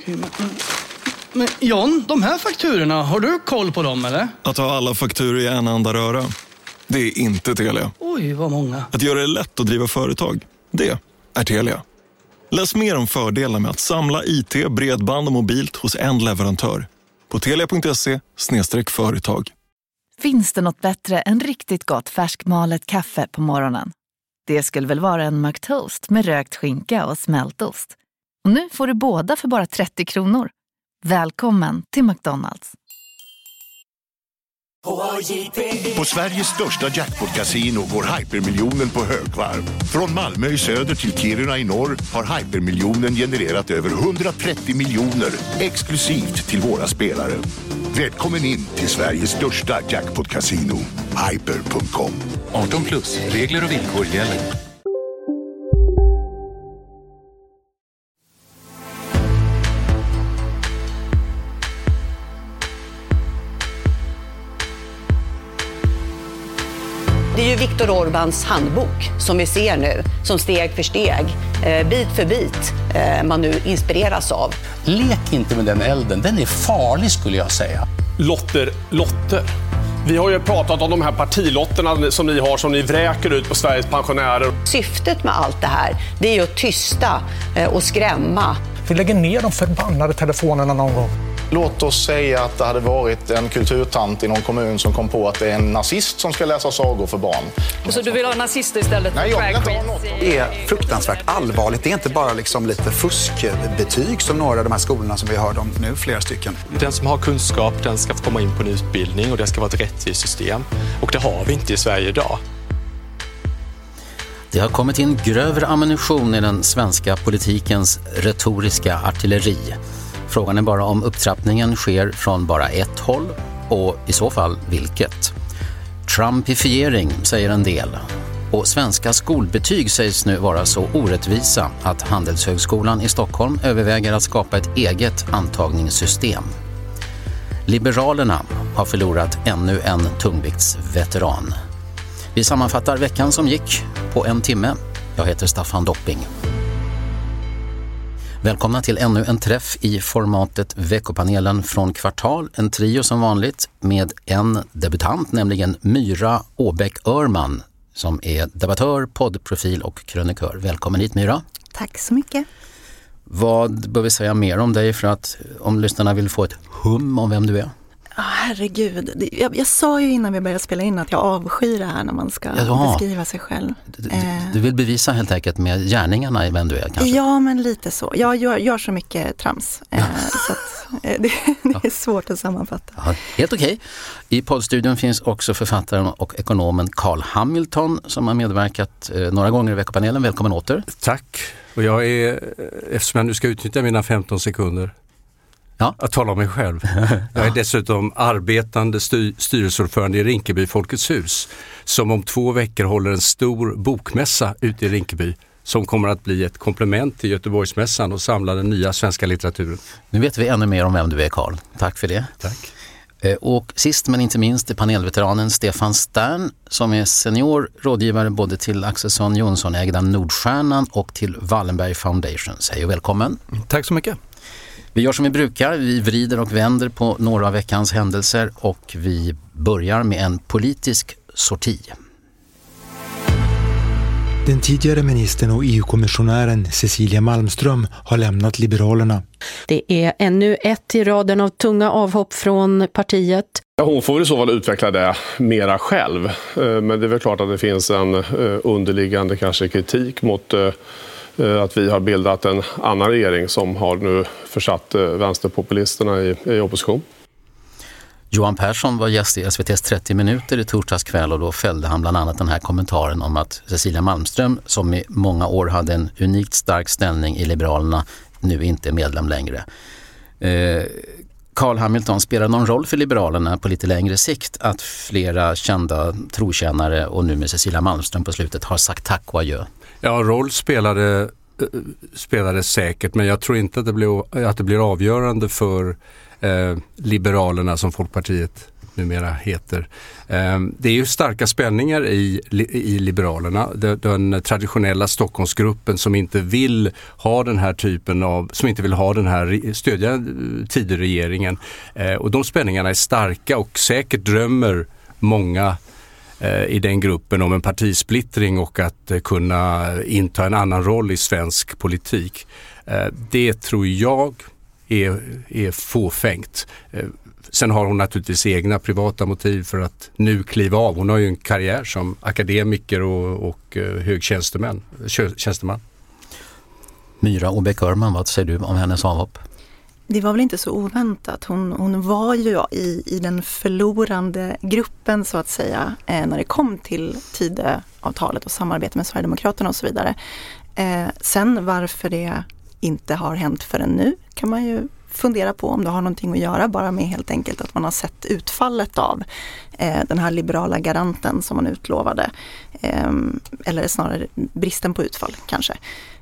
Men John, de här fakturorna, har du koll på dem eller? Att ha alla fakturor i en enda röra, det är inte Telia. Oj, vad många. Att göra det lätt att driva företag, det är Telia. Läs mer om fördelarna med att samla IT, bredband och mobilt hos en leverantör på telia.se/företag. Finns det något bättre än riktigt gott färskmalet kaffe på morgonen? Det skulle väl vara en McToast med rökt skinka och smältost. Och nu får du båda för bara 30 kronor. Välkommen till McDonald's. På Sveriges största jackpot-casino går hypermiljonen på högvarv. Från Malmö i söder till Kiruna i norr har hypermiljonen genererat över 130 miljoner exklusivt till våra spelare. Välkommen in till Sveriges största jackpot-casino, hyper.com. 18+, regler och villkor gäller. Det är ju Viktor Orbáns handbok som vi ser nu, som steg för steg, bit för bit, man nu inspireras av. Lek inte med den elden, den är farlig skulle jag säga. Lotter. Vi har ju pratat om de här partilotterna som ni har, som ni vräker ut på Sveriges pensionärer. Syftet med allt det här, det är ju att tysta och skrämma. Vi lägger ner de förbannade telefonerna någon gång. Låt oss säga att det hade varit en kulturtant i någon kommun som kom på att det är en nazist som ska läsa sagor för barn. Så du vill ha nazister istället? Nej, jag vill inte ha något. Det är fruktansvärt allvarligt. Det är inte bara liksom lite fuskbetyg som några av de här skolorna som vi hörde om nu, flera stycken. Den som har kunskap, den ska få komma in på en utbildning och det ska vara ett rättvist system. Och det har vi inte i Sverige idag. Det har kommit in grövre ammunition i den svenska politikens retoriska artilleri. Frågan är bara om upptrappningen sker från bara ett håll och i så fall vilket. Trumpifiering säger en del. Och svenska skolbetyg sägs nu vara så orättvisa att Handelshögskolan i Stockholm överväger att skapa ett eget antagningssystem. Liberalerna har förlorat ännu en tungviktsveteran. Vi sammanfattar veckan som gick på en timme. Jag heter Staffan Dopping. Välkomna till ännu en träff i formatet Veckopanelen från Kvartal. En trio som vanligt med en debutant, nämligen Myra Åbäck-Örman som är debattör, poddprofil och krönikör. Välkommen hit Myra. Tack så mycket. Vad bör vi säga mer om dig för att om lyssnarna vill få ett hum om vem du är? Herregud, jag sa ju innan vi började spela in att jag avskyr det här när man ska beskriva sig själv. Du vill bevisa helt enkelt med gärningarna i vem du är kanske? Ja, men lite så. Jag gör så mycket trams. Så att, det är svårt att sammanfatta. Ja, helt okej. I poddstudion finns också författaren och ekonomen Carl Hamilton som har medverkat några gånger i Veckopanelen. Välkommen åter. Tack. Och jag är, eftersom jag nu ska utnyttja mina 15 sekunder att tala om mig själv. Jag är dessutom arbetande styrelseordförande i Rinkeby Folkets hus som om 2 veckor håller en stor bokmässa ute i Rinkeby som kommer att bli ett komplement till Göteborgsmässan och samla den nya svenska litteraturen. Nu vet vi ännu mer om vem du är, Carl. Tack för det. Tack. Och sist men inte minst är panelveteranen Stefan Stern som är senior rådgivare både till Axelsson Jonsson ägda Nordstjärnan och till Wallenberg Foundation. Hej och välkommen. Tack så mycket. Vi gör som vi brukar, vi vrider och vänder på några av veckans händelser och vi börjar med en politisk sorti. Den tidigare ministern och EU-kommissionären Cecilia Malmström har lämnat Liberalerna. Det är ännu ett i raden av tunga avhopp från partiet. Ja, hon får i så fall utveckla det mera själv. Men det är väl klart att det finns en underliggande kanske kritik mot att vi har bildat en annan regering som har nu försatt vänsterpopulisterna i opposition. Johan Persson var gäst i SVT:s 30 minuter i torsdags kväll och då fällde han bland annat den här kommentaren om att Cecilia Malmström som i många år hade en unikt stark ställning i Liberalerna nu inte är medlem längre. Carl Hamilton, spelar någon roll för Liberalerna på lite längre sikt att flera kända trotjänare och nu med Cecilia Malmström på slutet har sagt tack och adjö? Ja, roll spelade säkert, men jag tror inte att det blir avgörande för Liberalerna som Folkpartiet numera heter. Det är ju starka spänningar i Liberalerna. Den traditionella Stockholmsgruppen som inte vill ha den här typen av, som inte vill ha den här stödja Tidöregeringen. Och de spänningarna är starka och säkert drömmer många i den gruppen om en partisplittring och att kunna inta en annan roll i svensk politik. Det tror jag är fåfängt. Sen har hon naturligtvis egna privata motiv för att nu kliva av. Hon har ju en karriär som akademiker och högtjänsteman. Myra Åbäck-Öhrman, vad säger du om hennes avhopp? Det var väl inte så oväntat. Hon var ju i den förlorande gruppen så att säga när det kom till Tidöavtalet och samarbete med Sverigedemokraterna och så vidare. Sen varför det inte har hänt förrän nu kan man ju fundera på om det har någonting att göra bara med helt enkelt att man har sett utfallet av den här liberala garanten som man utlovade. Eller snarare bristen på utfall kanske.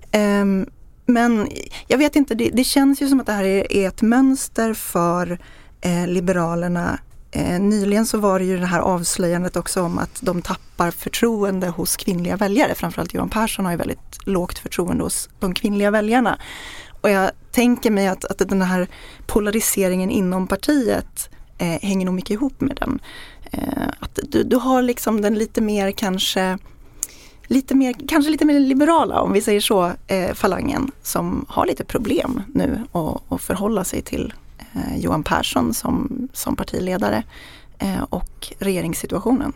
Men jag vet inte, det känns ju som att det här är ett mönster för Liberalerna. Nyligen så var det ju det här avslöjandet också om att de tappar förtroende hos kvinnliga väljare. Framförallt Johan Persson har ju väldigt lågt förtroende hos de kvinnliga väljarna. Och jag tänker mig att den här polariseringen inom partiet hänger nog mycket ihop med den. Att du har liksom den lite mer kanske lite mer liberala, om vi säger så, falangen som har lite problem nu att förhålla sig till Johan Persson som partiledare och regeringssituationen.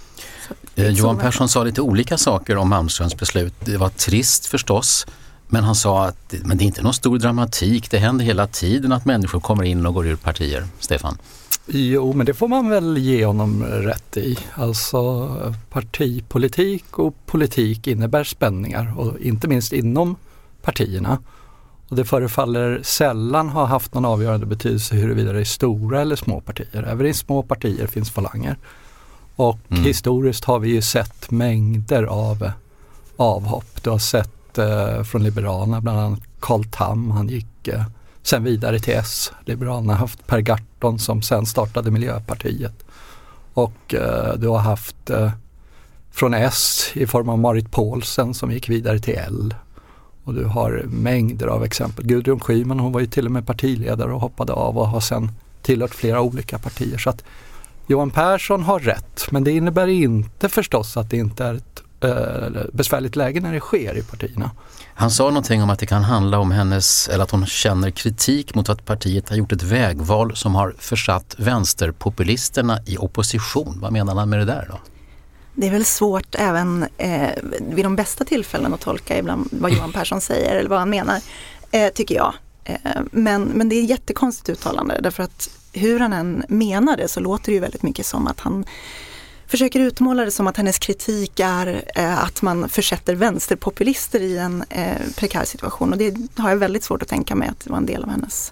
Johan Persson sa lite olika saker om Malmströms beslut. Det var trist förstås, men han sa att men det är inte någon stor dramatik. Det händer hela tiden att människor kommer in och går ur partier. Stefan? Jo, men det får man väl ge honom rätt i. Alltså partipolitik och politik innebär spänningar och inte minst inom partierna. Och det förefaller sällan ha haft någon avgörande betydelse huruvida det är stora eller små partier. Även i små partier finns falanger. Och historiskt har vi ju sett mängder av avhopp. Du har sett från Liberalerna, bland annat Carl Tham, han gick sen vidare till S. Liberalerna har haft Per Gahrton som sen startade Miljöpartiet. Och du har haft från S i form av Marit Paulsen som gick vidare till L. Och du har mängder av exempel. Gudrun Schyman, hon var ju till och med partiledare och hoppade av och har sen tillhört flera olika partier. Så att Johan Persson har rätt, men det innebär inte förstås att det inte är ett besvärligt läge när det sker i partierna. Han sa någonting om att det kan handla om hennes, eller att hon känner kritik mot att partiet har gjort ett vägval som har försatt vänsterpopulisterna i opposition. Vad menar han med det där då? Det är väl svårt även vid de bästa tillfällen att tolka ibland vad Johan Persson säger eller vad han menar, tycker jag. Men det är ett jättekonstigt uttalande därför att hur han än menar det så låter det ju väldigt mycket som att han försöker utmåla det som att hennes kritik är att man försätter vänsterpopulister i en prekär situation. Och det har jag väldigt svårt att tänka mig att det var en del av hennes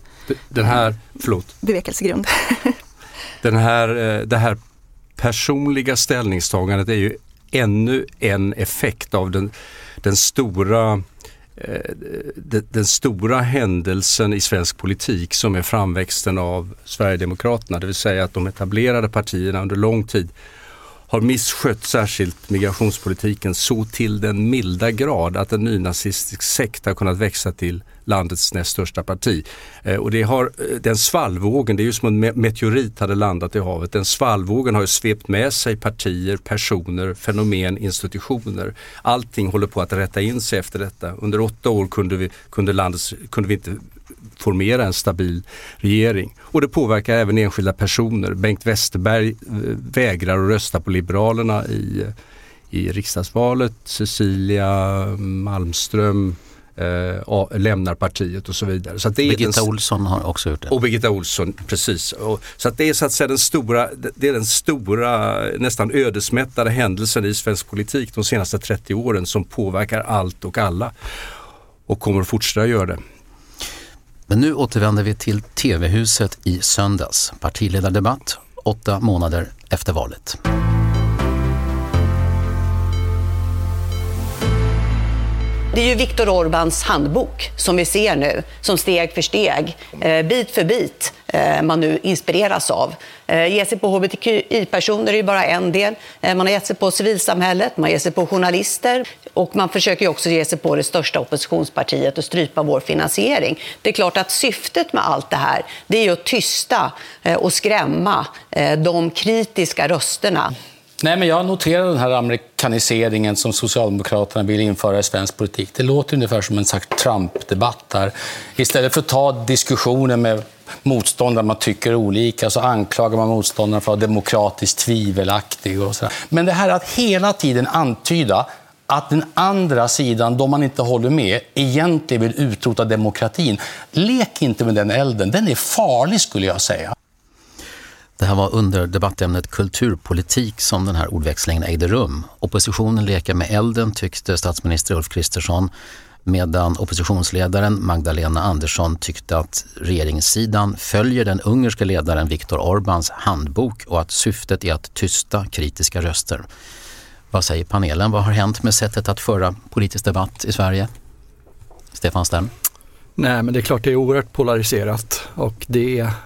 bevekelsegrund. Det här personliga ställningstagandet är ju ännu en effekt av den stora händelsen i svensk politik som är framväxten av Sverigedemokraterna. Det vill säga att de etablerade partierna under lång tid har misskött särskilt migrationspolitiken så till den milda grad att en nynazistisk sekt har kunnat växa till landets näst största parti. Och den svallvågen, det är ju som en meteorit hade landat i havet. Den svallvågen har ju svept med sig partier, personer, fenomen, institutioner. Allting håller på att rätta in sig efter detta. Under 8 år kunde vi inte formera en stabil regering. Och det påverkar även enskilda personer. Bengt Westerberg vägrar att rösta på Liberalerna i riksdagsvalet. Cecilia Malmström lämnar partiet och så vidare. Så att det är Birgitta Olsson har också gjort det. Och Birgitta Olsson, precis. Så att det är så att säga den stora nästan ödesmättade händelsen i svensk politik de senaste 30 åren som påverkar allt och alla och kommer att fortsätta göra det. Men nu återvänder vi till TV-huset i söndags. Partiledardebatt 8 månader efter valet. Det är ju Viktor Orbáns handbok som vi ser nu, som steg för steg, bit för bit man nu inspireras av. Ge sig på hbtqi-personer är ju bara en del. Man har gett sig på civilsamhället, man har gett sig på journalister och man försöker ju också ge sig på det största oppositionspartiet och strypa vår finansiering. Det är klart att syftet med allt det här, det är ju att tysta och skrämma de kritiska rösterna. Nej, men jag noterar den här amerikaniseringen som Socialdemokraterna vill införa i svensk politik. Det låter ungefär som en slags Trump-debatt där. Istället för att ta diskussioner med motståndare man tycker olika så anklagar man motståndare för att vara demokratiskt tvivelaktig och så. Men det här att hela tiden antyda att den andra sidan, de man inte håller med, egentligen vill utrota demokratin. Lek inte med den elden, den är farlig skulle jag säga. Det här var under debattämnet kulturpolitik som den här ordväxlingen ägde rum. Oppositionen leker med elden, tyckte statsminister Ulf Kristersson, medan oppositionsledaren Magdalena Andersson tyckte att regeringssidan följer den ungerska ledaren Viktor Orbáns handbok och att syftet är att tysta kritiska röster. Vad säger panelen? Vad har hänt med sättet att föra politisk debatt i Sverige? Stefan Stern? Nej, men det är klart det är oerhört polariserat och det är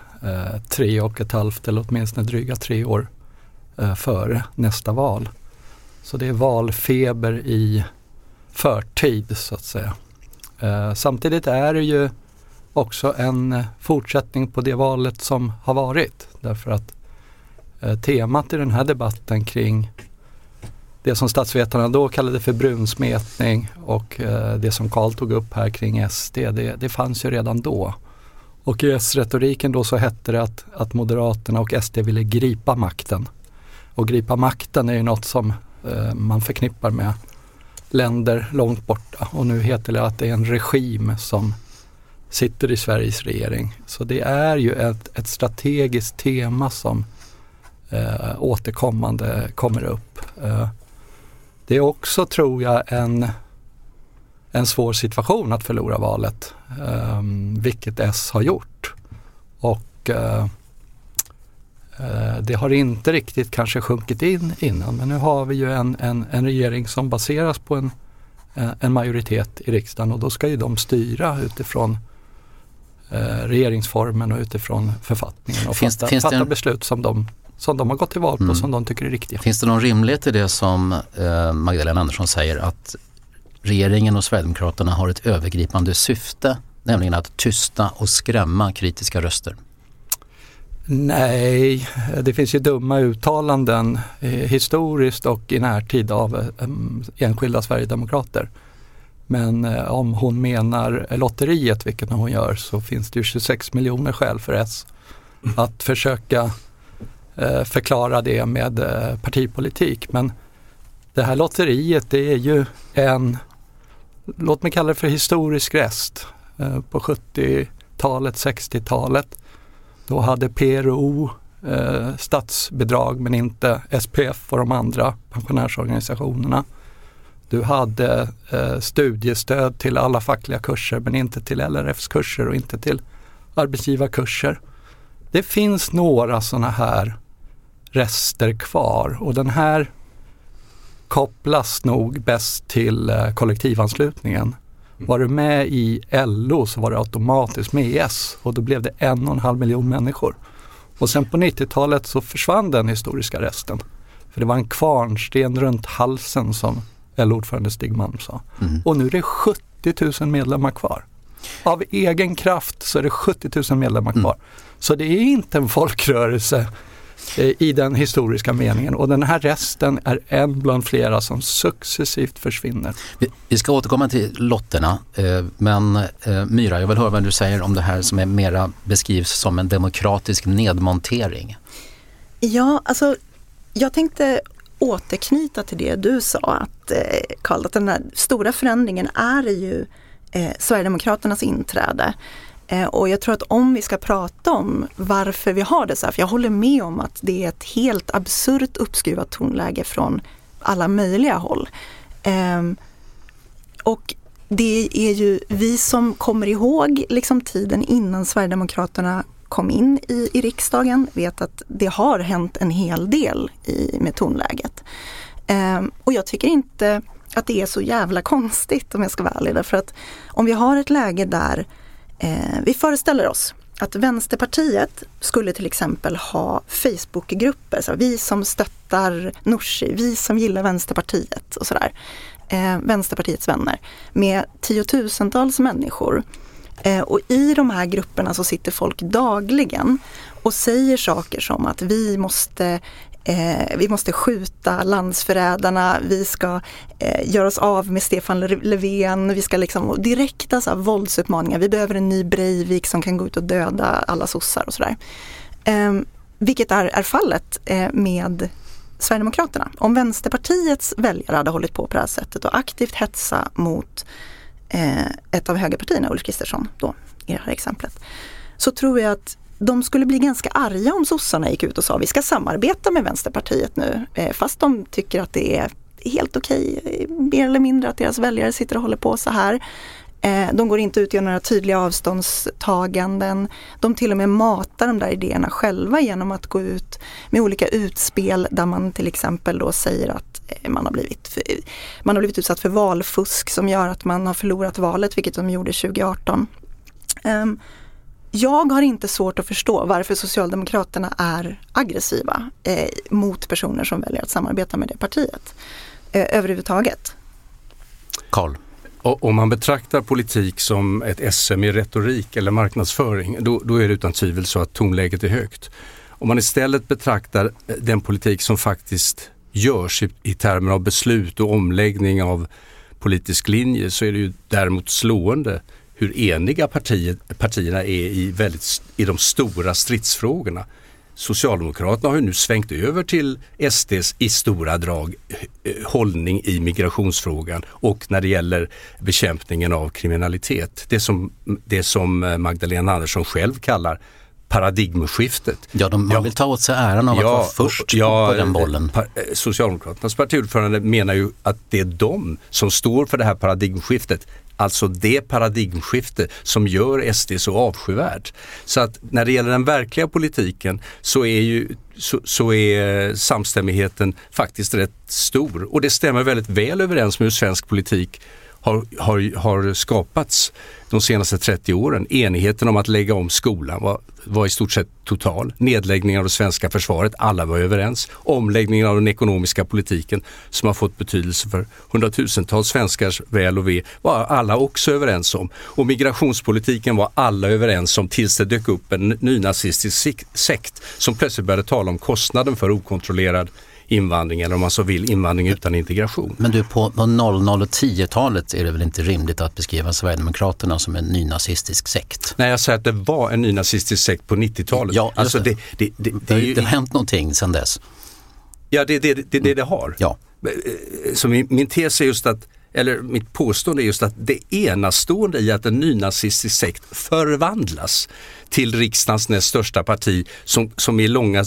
3,5 eller åtminstone dryga 3 år före nästa val. Så det är valfeber i förtid så att säga. Samtidigt är det ju också en fortsättning på det valet som har varit. Därför att temat i den här debatten kring det som statsvetarna då kallade för brunsmetning och det som Carl tog upp här kring SD, det fanns ju redan då. Och i S-retoriken då så hette det att Moderaterna och SD ville gripa makten. Och gripa makten är ju något som man förknippar med länder långt borta. Och nu heter det att det är en regim som sitter i Sveriges regering. Så det är ju ett strategiskt tema som återkommande kommer upp. Det är också, tror jag, en svår situation att förlora valet, vilket S har gjort. Och det har inte riktigt kanske sjunkit in innan, men nu har vi ju en regering som baseras på en majoritet i riksdagen och då ska ju de styra utifrån regeringsformen och utifrån författningen och fatta beslut som de har gått till val på, som de tycker är riktiga. Finns det någon rimlighet i det som Magdalena Andersson säger, att regeringen och Sverigedemokraterna har ett övergripande syfte, nämligen att tysta och skrämma kritiska röster? Nej, det finns ju dumma uttalanden historiskt och i närtid av enskilda Sverigedemokrater. Men om hon menar lotteriet, vilket hon gör, så finns det ju 26 miljoner skäl för S att försöka förklara det med partipolitik. Men det här lotteriet, det är ju låt mig kalla det för historisk rest. På 70-talet, 60-talet, då hade PRO statsbidrag men inte SPF och de andra pensionärsorganisationerna. Du hade studiestöd till alla fackliga kurser men inte till LRFs kurser och inte till arbetsgivarkurser. Det finns några sådana här rester kvar och den här kopplas nog bäst till kollektivanslutningen. Var du med i LO så var du automatiskt med i S och då blev det 1,5 miljon människor. Och sen på 90-talet så försvann den historiska resten. För det var en kvarnsten runt halsen som LO-ordförande Stig Malm sa. Och nu är det 70 000 medlemmar kvar. Av egen kraft så är det 70 000 medlemmar kvar. Så det är inte en folkrörelse i den historiska meningen. Och den här resten är en bland flera som successivt försvinner. Vi ska återkomma till lotterna. Men Myra, jag vill höra vad du säger om det här som är mera beskrivs som en demokratisk nedmontering. Ja, alltså jag tänkte återknyta till det du sa att Carl, att den här stora förändringen är ju Sverigedemokraternas inträde. Och jag tror att om vi ska prata om varför vi har det så här, för jag håller med om att det är ett helt absurt uppskruvat tonläge från alla möjliga håll. Och det är ju vi som kommer ihåg liksom tiden innan Sverigedemokraterna kom in i riksdagen vet att det har hänt en hel del med tonläget. Och jag tycker inte att det är så jävla konstigt, om jag ska vara ärlig. Därför att om vi har ett läge där vi föreställer oss att Vänsterpartiet skulle till exempel ha Facebookgrupper, så vi som stöttar Nooshi, vi som gillar Vänsterpartiet och sådär, Vänsterpartiets vänner, med tiotusentals människor. Och i de här grupperna så sitter folk dagligen och säger saker som att vi måste skjuta landsförrädarna, vi ska göra oss av med Stefan Löfven, vi ska liksom direkta så här våldsuppmaningar, vi behöver en ny Breivik som kan gå ut och döda alla sossar och sådär. Vilket är fallet med Sverigedemokraterna. Om Vänsterpartiets väljare hade hållit på det här sättet och aktivt hetsa mot ett av högerpartierna, Ulf Kristersson då, i det här exemplet, så tror jag att de skulle bli ganska arga om sossarna gick ut och sa vi ska samarbeta med Vänsterpartiet nu, fast de tycker att det är helt okej, mer eller mindre, att deras väljare sitter och håller på så här. De går inte ut och gör några tydliga avståndstaganden. De till och med matar de där idéerna själva genom att gå ut med olika utspel där man till exempel då säger att man har blivit utsatt för valfusk som gör att man har förlorat valet, vilket de gjorde 2018. Jag har inte svårt att förstå varför Socialdemokraterna är aggressiva mot personer som väljer att samarbeta med det partiet överhuvudtaget. Carl? Om man betraktar politik som ett SM i retorik eller marknadsföring, då är det utan tvivel så att tonläget är högt. Om man istället betraktar den politik som faktiskt görs i termer av beslut och omläggning av politisk linje, så är det ju däremot slående hur eniga partierna är i de stora stridsfrågorna. Socialdemokraterna har ju nu svängt över till SDs i stora drag hållning i migrationsfrågan och när det gäller bekämpningen av kriminalitet. Det som Magdalena Andersson själv kallar paradigmskiftet. Ja, man vill ta åt sig äran av att vara först på den bollen. Socialdemokraternas partiordförande menar ju att det är de som står för det här paradigmskiftet. Alltså det paradigmskifte som gör SD så avskyvärd. Så att när det gäller den verkliga politiken så är samstämmigheten faktiskt rätt stor. Och det stämmer väldigt väl överens med hur svensk politik har skapats de senaste 30 åren. Enigheten om att lägga om skolan var i stort sett total. Nedläggningen av det svenska försvaret, alla var överens. Omläggningen av den ekonomiska politiken som har fått betydelse för hundratusentals svenskars väl och ve var alla också överens om. Och migrationspolitiken var alla överens om tills det dök upp en nynazistisk sekt som plötsligt började tala om kostnaden för okontrollerad invandring, eller om man så vill invandring utan integration. Men du, på 00- och 10-talet är det väl inte rimligt att beskriva Sverigedemokraterna som en nynazistisk sekt? Nej, jag säger att det var en nynazistisk sekt på 90-talet. Ja, alltså det har hänt någonting sedan dess. Ja, det har. Ja. Så min tes är just att, eller mitt påstående är just att det enastående i att en nynazistisk sekt förvandlas till riksdagens näst största parti som i långa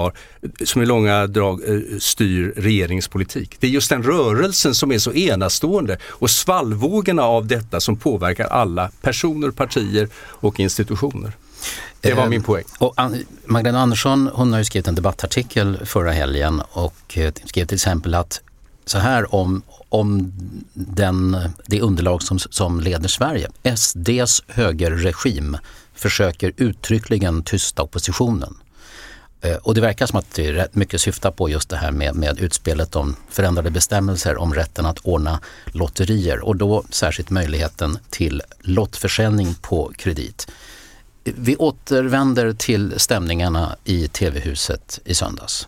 drag styr regeringspolitik. Det är just den rörelsen som är så enastående och svallvågorna av detta som påverkar alla personer, partier och institutioner. Det var min poäng. Och Magdalena Andersson, hon har ju skrivit en debattartikel förra helgen och skrev till exempel att så här om det underlag som leder Sverige. SDs högerregim försöker uttryckligen tysta oppositionen. Och det verkar som att det är rätt mycket syftar på just det här med utspelet om förändrade bestämmelser om rätten att ordna lotterier och då särskilt möjligheten till lottförsäljning på kredit. Vi återvänder till stämningarna i TV-huset i söndags.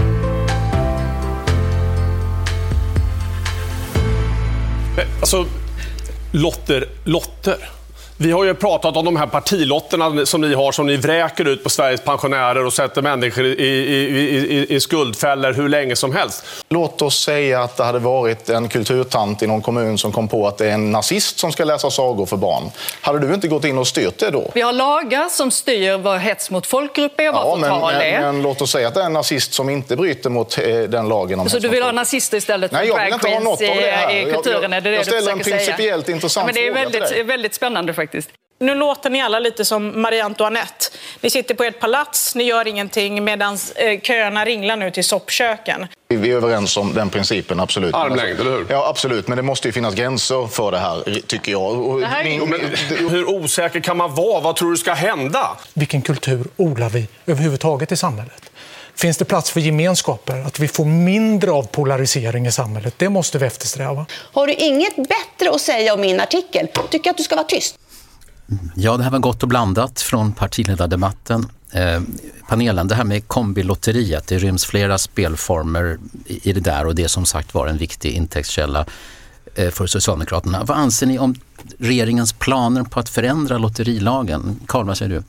Alltså, lotter. Vi har ju pratat om de här partilotterna som ni har, som ni vräker ut på Sveriges pensionärer och sätter människor i skuldfällor hur länge som helst. Låt oss säga att det hade varit en kulturtant i någon kommun som kom på att det är en nazist som ska läsa sagor för barn. Hade du inte gått in och styrt det då? Vi har lagar som styr vad hets mot folkgrupp är och vad förtal är. Men låt oss säga att det är en nazist som inte bryter mot den lagen. Om så du vill ha nazister istället för drag queens i kulturen? Är det jag ställer en principiellt intressant fråga. Men det är väldigt spännande faktiskt. Nu låter ni alla lite som Marie Antoinette. Ni sitter på ert palats, ni gör ingenting medan köerna ringlar nu till soppköken. Vi är överens om den principen, absolut. Armlängd, eller hur? Ja, absolut. Men det måste ju finnas gränser för det här, tycker jag. Hur osäker kan man vara? Vad tror du ska hända? Vilken kultur odlar vi överhuvudtaget i samhället? Finns det plats för gemenskaper? Att vi får mindre av polarisering i samhället? Det måste vi eftersträva. Har du inget bättre att säga om min artikel? Tycker att du ska vara tyst? Ja, det här var gott och blandat från partiledardebatten. Panelen, det här med kombilotteriet, det ryms flera spelformer i det där och det som sagt var en viktig intäktskälla för Socialdemokraterna. Vad anser ni om regeringens planer på att förändra lotterilagen? Carl, vad säger du?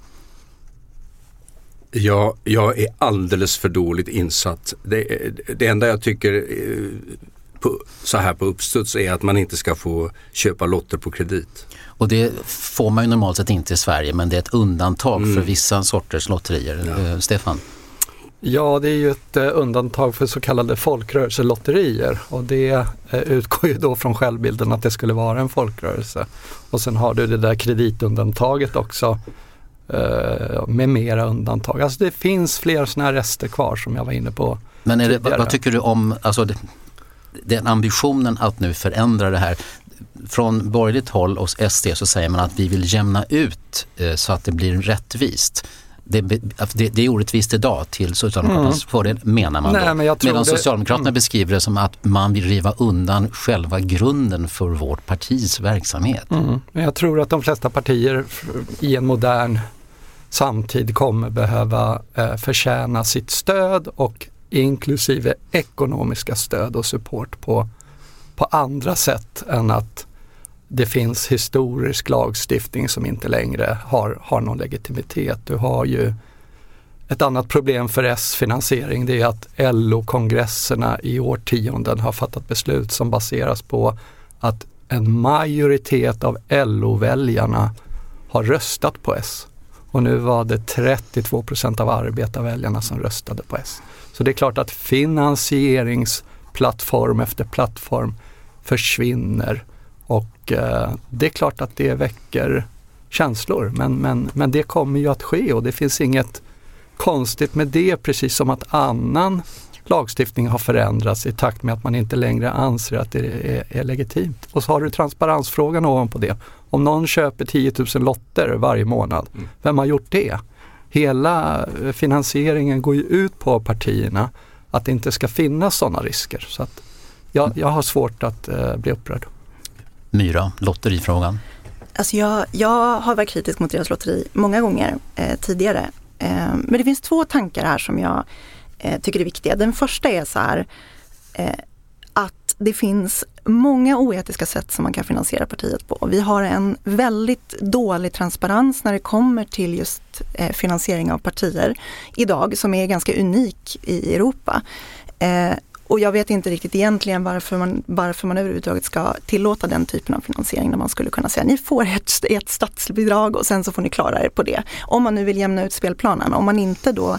Ja, jag är alldeles för dåligt insatt. Det enda jag tycker så här på uppstuds är att man inte ska få köpa lotter på kredit. Och det får man ju normalt sett inte i Sverige, men det är ett undantag för vissa sorters lotterier. Ja. Stefan? Ja, det är ju ett undantag för så kallade folkrörelselotterier och det utgår ju då från självbilden att det skulle vara en folkrörelse. Och sen har du det där kreditundantaget också med mera undantag. Alltså det finns fler såna här rester kvar som jag var inne på. Men är det, vad tycker du om alltså den ambitionen att nu förändra det här? Från borgerligt håll och SD så säger man att vi vill jämna ut så att det blir rättvist. Det är orättvist idag till Socialdemokraternas fördel, menar man. Nej, men medan Socialdemokraterna beskriver det som att man vill riva undan själva grunden för vårt partis verksamhet. Men jag tror att de flesta partier i en modern samtid kommer behöva förtjäna sitt stöd och inklusive ekonomiska stöd och support på andra sätt än att det finns historisk lagstiftning som inte längre har någon legitimitet. Du har ju ett annat problem för S-finansiering, det är att LO-kongresserna i årtionden har fattat beslut som baseras på att en majoritet av LO-väljarna har röstat på S. Och nu var det 32% av arbetarväljarna som röstade på S. Så det är klart att finansieringsplattform efter plattform försvinner och det är klart att det väcker känslor men det kommer ju att ske och det finns inget konstigt med det, precis som att annan lagstiftning har förändrats i takt med att man inte längre anser att det är legitimt. Och så har du transparensfrågan ovanpå det. Om någon köper 10 000 lotter varje månad, vem har gjort det? Hela finansieringen går ju ut på partierna att det inte ska finnas sådana risker. Så att jag har svårt att bli upprörd. Myra, lotterifrågan. Alltså jag har varit kritisk mot deras lotteri många gånger tidigare. Men det finns två tankar här som jag tycker är viktiga. Den första är så här att det finns många oetiska sätt som man kan finansiera partiet på. Vi har en väldigt dålig transparens när det kommer till just finansiering av partier idag som är ganska unik i Europa. Och jag vet inte riktigt egentligen varför man överhuvudtaget ska tillåta den typen av finansiering när man skulle kunna säga ni får ett statsbidrag och sen så får ni klara er på det. Om man nu vill jämna ut spelplanen. Om man inte då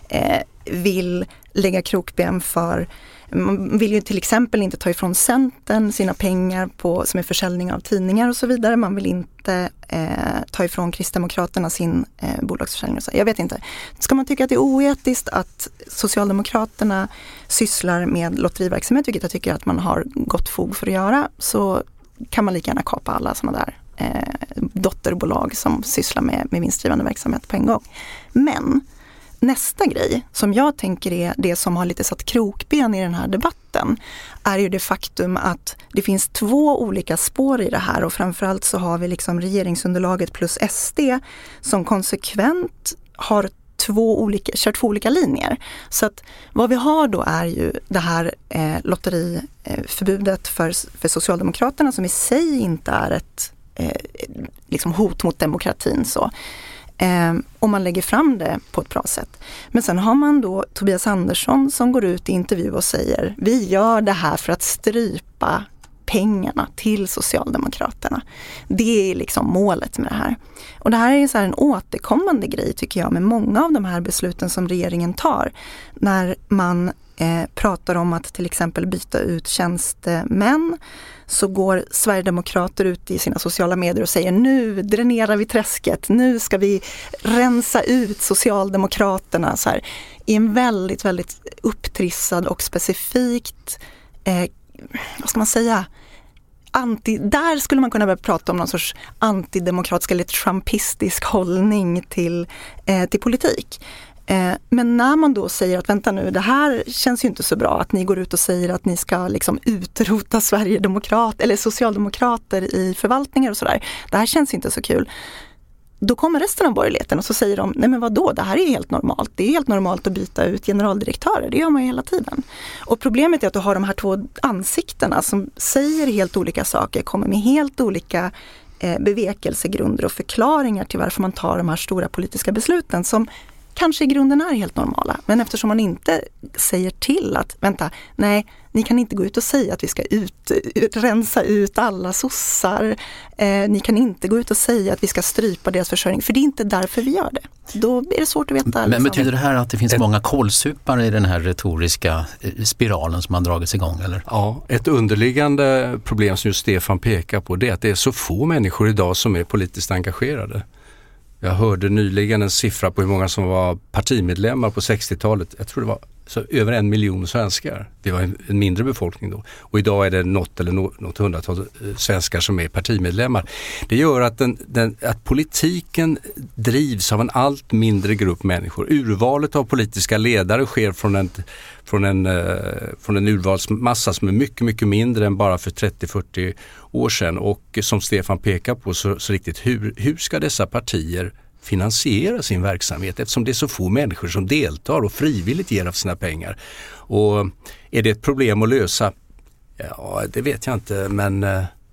vill lägga krokben för, man vill ju till exempel inte ta ifrån Centern sina pengar som är försäljning av tidningar och så vidare. Man vill inte ta ifrån Kristdemokraterna sin bolagsförsäljning. Och så. Jag vet inte. Ska man tycka att det är oetiskt att Socialdemokraterna sysslar med lotteriverksamhet, vilket jag tycker att man har gott fog för att göra, så kan man lika gärna kapa alla sådana där dotterbolag som sysslar med vinstdrivande verksamhet på en gång. Men nästa grej som jag tänker är det som har lite satt krokben i den här debatten är ju det faktum att det finns två olika spår i det här och framförallt så har vi liksom regeringsunderlaget plus SD som konsekvent har kört två olika linjer. Så att vad vi har då är ju det här lotteriförbudet för Socialdemokraterna som i sig inte är ett liksom hot mot demokratin så. Om man lägger fram det på ett bra sätt. Men sen har man då Tobias Andersson som går ut i intervju och säger vi gör det här för att strypa pengarna till Socialdemokraterna. Det är liksom målet med det här. Och det här är så här en återkommande grej tycker jag med många av de här besluten som regeringen tar. När man pratar om att till exempel byta ut tjänstemän, så går Sverigedemokrater ut i sina sociala medier och säger nu dränerar vi träsket, nu ska vi rensa ut Socialdemokraterna så här, i en väldigt, väldigt upptrissad och specifikt vad ska man säga, där skulle man kunna börja prata om någon sorts antidemokratisk eller trumpistisk hållning till politik. Men när man då säger att vänta nu, det här känns ju inte så bra, att ni går ut och säger att ni ska liksom utrota eller socialdemokrater i förvaltningar och sådär. Det här känns inte så kul. Då kommer resten av borgerligheten och så säger de, nej men vadå, det här är helt normalt. Det är helt normalt att byta ut generaldirektörer, det gör man ju hela tiden. Och problemet är att du har de här två ansiktena som säger helt olika saker, kommer med helt olika bevekelsegrunder och förklaringar till varför man tar de här stora politiska besluten som kanske i grunden är helt normala. Men eftersom man inte säger till att, vänta, nej, ni kan inte gå ut och säga att vi ska rensa ut alla sossar. Ni kan inte gå ut och säga att vi ska strypa deras försörjning. För det är inte därför vi gör det. Då är det svårt att veta. Men betyder det här att det finns många kolsupare i den här retoriska spiralen som har dragits igång? Eller? Ja, ett underliggande problem som just Stefan pekar på, det är att det är så få människor idag som är politiskt engagerade. Jag hörde nyligen en siffra på hur många som var partimedlemmar på 60-talet. Jag tror det var så över 1 miljon svenskar. Det var en mindre befolkning då. Och idag är det något hundratal svenskar som är partimedlemmar. Det gör att, att politiken drivs av en allt mindre grupp människor. Urvalet av politiska ledare sker från en urvalsmassa som är mycket, mycket mindre än bara för 30-40 år sedan. Och som Stefan pekar på så riktigt, hur ska dessa partier finansiera sin verksamhet eftersom det är så få människor som deltar och frivilligt ger av sina pengar? Och är det ett problem att lösa? Ja, det vet jag inte, men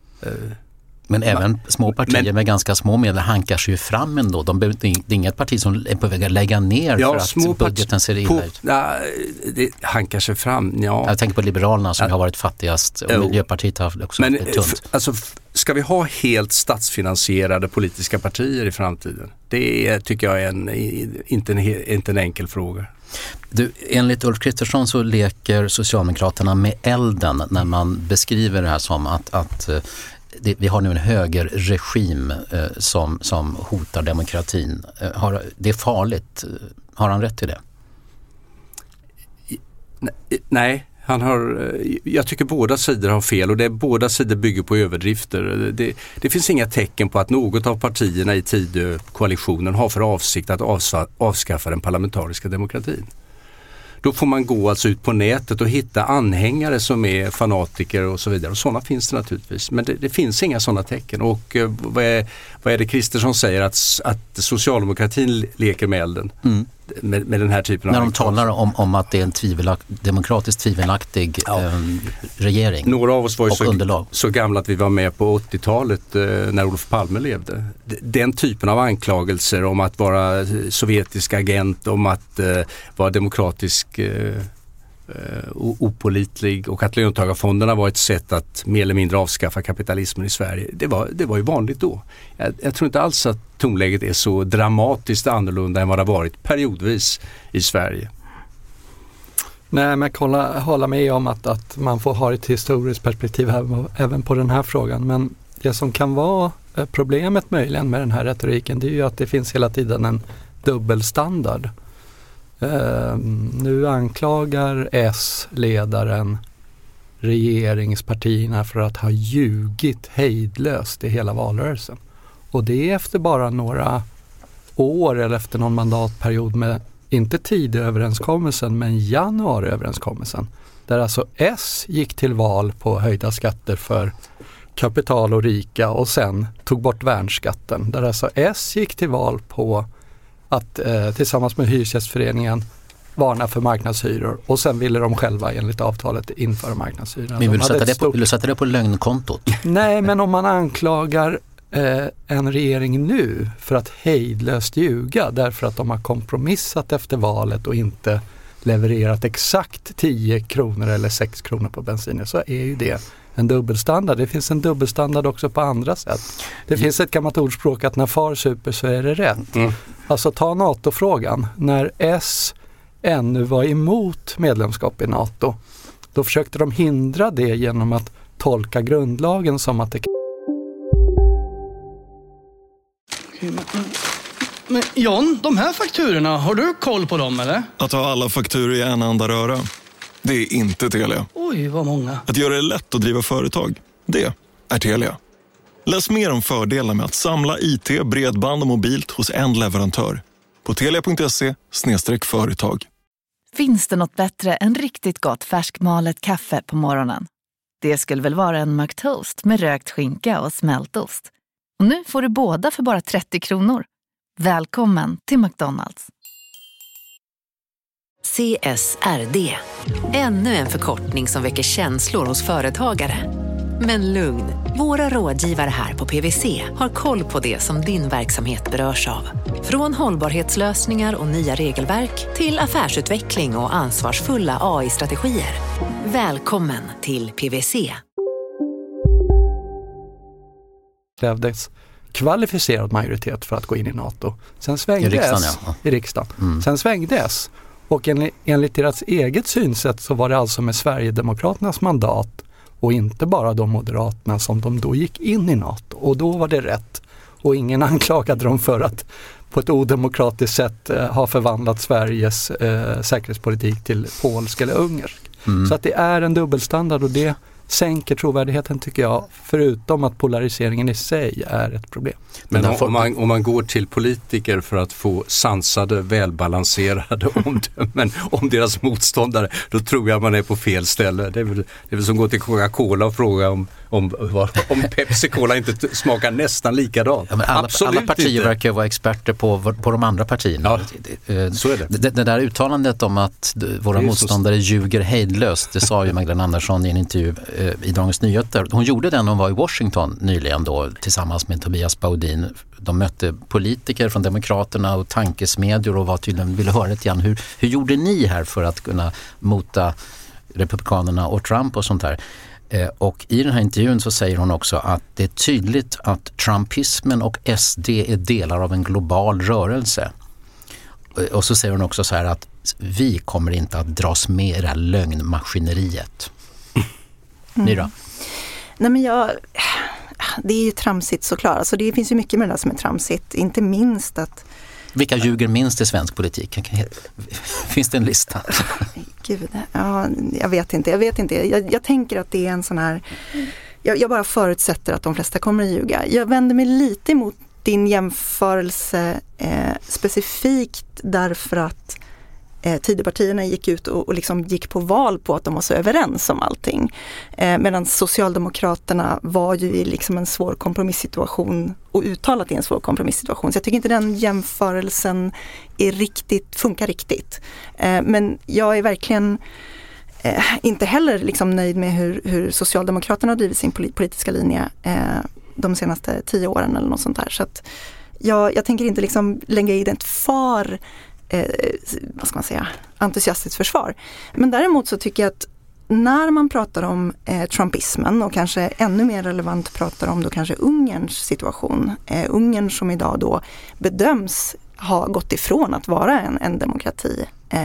även små partier med ganska små medel hankar sig ju fram ändå. Det är inget parti som är på väg att lägga ner för att budgeten ser illa ut. Det hankar sig fram, ja. Jag tänker på Liberalerna som har varit fattigast och Miljöpartiet har också varit tunt. Alltså, ska vi ha helt statsfinansierade politiska partier i framtiden? Det tycker jag är inte en enkel fråga. Du, enligt Ulf Kristersson så leker Socialdemokraterna med elden när man beskriver det här som att vi har nu en högerregim som hotar demokratin. Det är farligt. Har han rätt i det? Nej, jag tycker båda sidor har fel och båda sidor bygger på överdrifter. Det finns inga tecken på att något av partierna i Tidökoalitionen har för avsikt att avskaffa den parlamentariska demokratin. Då får man gå alltså ut på nätet och hitta anhängare som är fanatiker och så vidare. Och sådana finns det naturligtvis. Men det finns inga sådana tecken. Och vad är det Kristersson säger? Att socialdemokratin leker med elden med den här typen av... När de talar om att det är en demokratiskt tvivelaktig regering. Några av oss var ju så gamla att vi var med på 80-talet när Olof Palme levde. Den typen av anklagelser om att vara sovjetisk agent, om att vara demokratisk opålitlig och att löntagarfonderna var ett sätt att mer eller mindre avskaffa kapitalismen i Sverige. Det var ju vanligt då. Jag tror inte alls att tonläget är så dramatiskt annorlunda än vad det har varit periodvis i Sverige. Nej, men hålla med om att man får ha ett historiskt perspektiv även på den här frågan. Men det som kan vara problemet möjligen med den här retoriken, det är ju att det finns hela tiden en dubbelstandard. Nu anklagar S-ledaren regeringspartierna för att ha ljugit hejdlöst i hela valrörelsen. Och det är efter bara några år eller efter någon mandatperiod med inte Tidööverenskommelsen men januariöverenskommelsen. Där alltså S gick till val på höjda skatter för kapital och rika och sen tog bort värnskatten. Där alltså S gick till val på att tillsammans med Hyresgästföreningen varna för marknadshyror och sen ville de själva enligt avtalet införa marknadshyror. Men vill du sätta det på lögnkontot? Nej, men om man anklagar en regering nu för att hejdlöst ljuga därför att de har kompromissat efter valet och inte levererat exakt 10 kronor eller 6 kronor på bensinen, så är ju det en dubbelstandard. Det finns en dubbelstandard också på andra sätt. Det finns ett gammalt ordspråk att när far super så är det rätt. Alltså ta NATO-frågan. När S ännu var emot medlemskap i NATO, då försökte de hindra det genom att tolka grundlagen som att det... Men John, de här fakturorna, har du koll på dem eller? Att ha alla fakturor i en enda röra, det är inte Telia. Oj, vad många. Att göra det lätt att driva företag, det är Telia. Läs mer om fördelar med att samla IT, bredband och mobilt hos en leverantör på telia.se/företag. Finns det något bättre än riktigt gott färskmalet kaffe på morgonen? Det skulle väl vara en McToast med rökt skinka och smältost. Och nu får du båda för bara 30 kronor. Välkommen till McDonald's. CSRD. Ännu en förkortning som väcker känslor hos företagare. Men lugn, våra rådgivare här på PwC har koll på det som din verksamhet berörs av. Från hållbarhetslösningar och nya regelverk till affärsutveckling och ansvarsfulla AI-strategier. Välkommen till PwC. Krävdes kvalificerad majoritet för att gå in i NATO. Sen svängdes i riksdagen. Sen svängdes. Och enligt deras eget synsätt så var det alltså med Sverigedemokraternas mandat och inte bara de Moderaterna som de då gick in i NATO. Och då var det rätt. Och ingen anklagade dem för att på ett odemokratiskt sätt ha förvandlat Sveriges säkerhetspolitik till polsk eller ungersk. Så att det är en dubbelstandard och det sänker trovärdigheten tycker jag, förutom att polariseringen i sig är ett problem. Men om man går till politiker för att få sansade, välbalanserade omdömen om deras motståndare, då tror jag man är på fel ställe. Det är väl som att gå till Coca-Cola och fråga om Pepsi-Cola inte smakar nästan likadant. Ja, alla partier inte. Verkar vara experter på de andra partierna. Ja, så är det. Det där uttalandet om att våra motståndare ljuger hejdlöst, det sa ju Magdalena Andersson i en intervju i Dagens Nyheter. Hon gjorde den när hon var i Washington nyligen då, tillsammans med Tobias Baudin. De mötte politiker från Demokraterna och tankesmedjor och ville höra lite grann. Hur gjorde ni här för att kunna mota Republikanerna och Trump och sånt där? Och i den här intervjun så säger hon också att det är tydligt att Trumpismen och SD är delar av en global rörelse. Och så säger hon också så här att vi kommer inte att dras med i det här lögnmaskineriet. Ni då? Nej men det är ju tramsigt såklart. Alltså det finns ju mycket med det där som är tramsigt. Inte minst att... Vilka ljuger minst i svensk politik? Finns det en lista? Gud, ja, jag vet inte. Jag tänker att det är en sån här... Jag bara förutsätter att de flesta kommer att ljuga. Jag vänder mig lite emot din jämförelse specifikt därför att Tidöpartierna gick ut och liksom gick på val på att de var så överens om allting. Medan Socialdemokraterna var ju i liksom en svår kompromissituation och uttalat i en svår kompromissituation. Så jag tycker inte den jämförelsen funkar riktigt. Men jag är verkligen inte heller liksom nöjd med hur Socialdemokraterna har drivit sin politiska linje de senaste 10 åren eller något sånt där. Så att jag tänker inte liksom lägga i det för vad ska man säga, entusiastiskt försvar. Men däremot så tycker jag att när man pratar om trumpismen och kanske ännu mer relevant pratar om då kanske Ungerns situation, Ungern som idag då bedöms ha gått ifrån att vara en demokrati,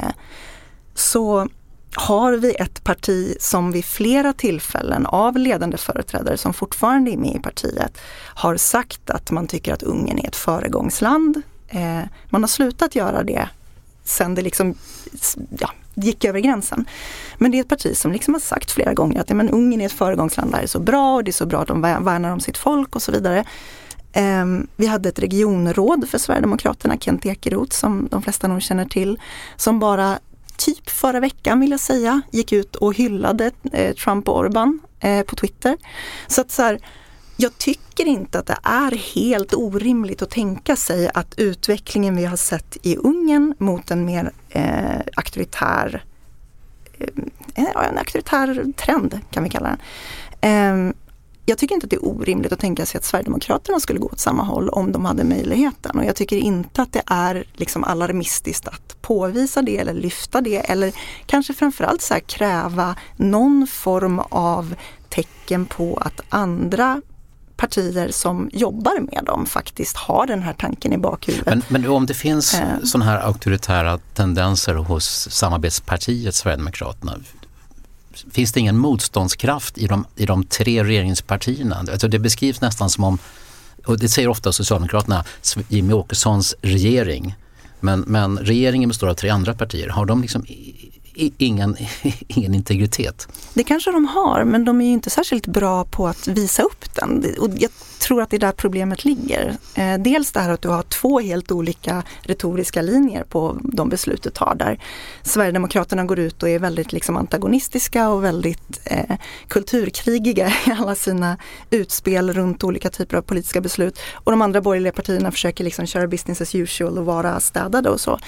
så har vi ett parti som vid flera tillfällen av ledande företrädare som fortfarande är med i partiet har sagt att man tycker att Ungern är ett föregångsland. Man har slutat göra det sen det liksom gick över gränsen. Men det är ett parti som liksom har sagt flera gånger att Ungern är ett föregångsland där det är så bra och det är så bra att de värnar om sitt folk och så vidare. Vi hade ett regionråd för Sverigedemokraterna, Kent Ekeroth, som de flesta nog känner till, som bara typ förra veckan vill jag säga gick ut och hyllade Trump och Orbán på Twitter. Så att så här, jag tycker inte att det är helt orimligt att tänka sig att utvecklingen vi har sett i Ungern mot en mer auktoritär trend kan vi kalla den, jag tycker inte att det är orimligt att tänka sig att Sverigedemokraterna skulle gå åt samma håll om de hade möjligheten. Och jag tycker inte att det är liksom alarmistiskt att påvisa det eller lyfta det. Eller kanske framförallt så här kräva någon form av tecken på att andra partier som jobbar med dem faktiskt har den här tanken i bakhuvudet. Men om det finns sådana här auktoritära tendenser hos samarbetspartiet Sverigedemokraterna, finns det ingen motståndskraft i de tre regeringspartierna? Alltså det beskrivs nästan som om, och det säger ofta Socialdemokraterna, Jimmie Åkessons regering. Men regeringen består av tre andra partier. Har de liksom ingen integritet? Det kanske de har, men de är ju inte särskilt bra på att visa upp den. Och jag tror att det är där problemet ligger. Dels det här att du har två helt olika retoriska linjer på de beslut du tar där. Sverigedemokraterna går ut och är väldigt liksom antagonistiska och väldigt kulturkrigiga i alla sina utspel runt olika typer av politiska beslut. Och de andra borgerliga partierna försöker liksom köra business as usual och vara städade och så.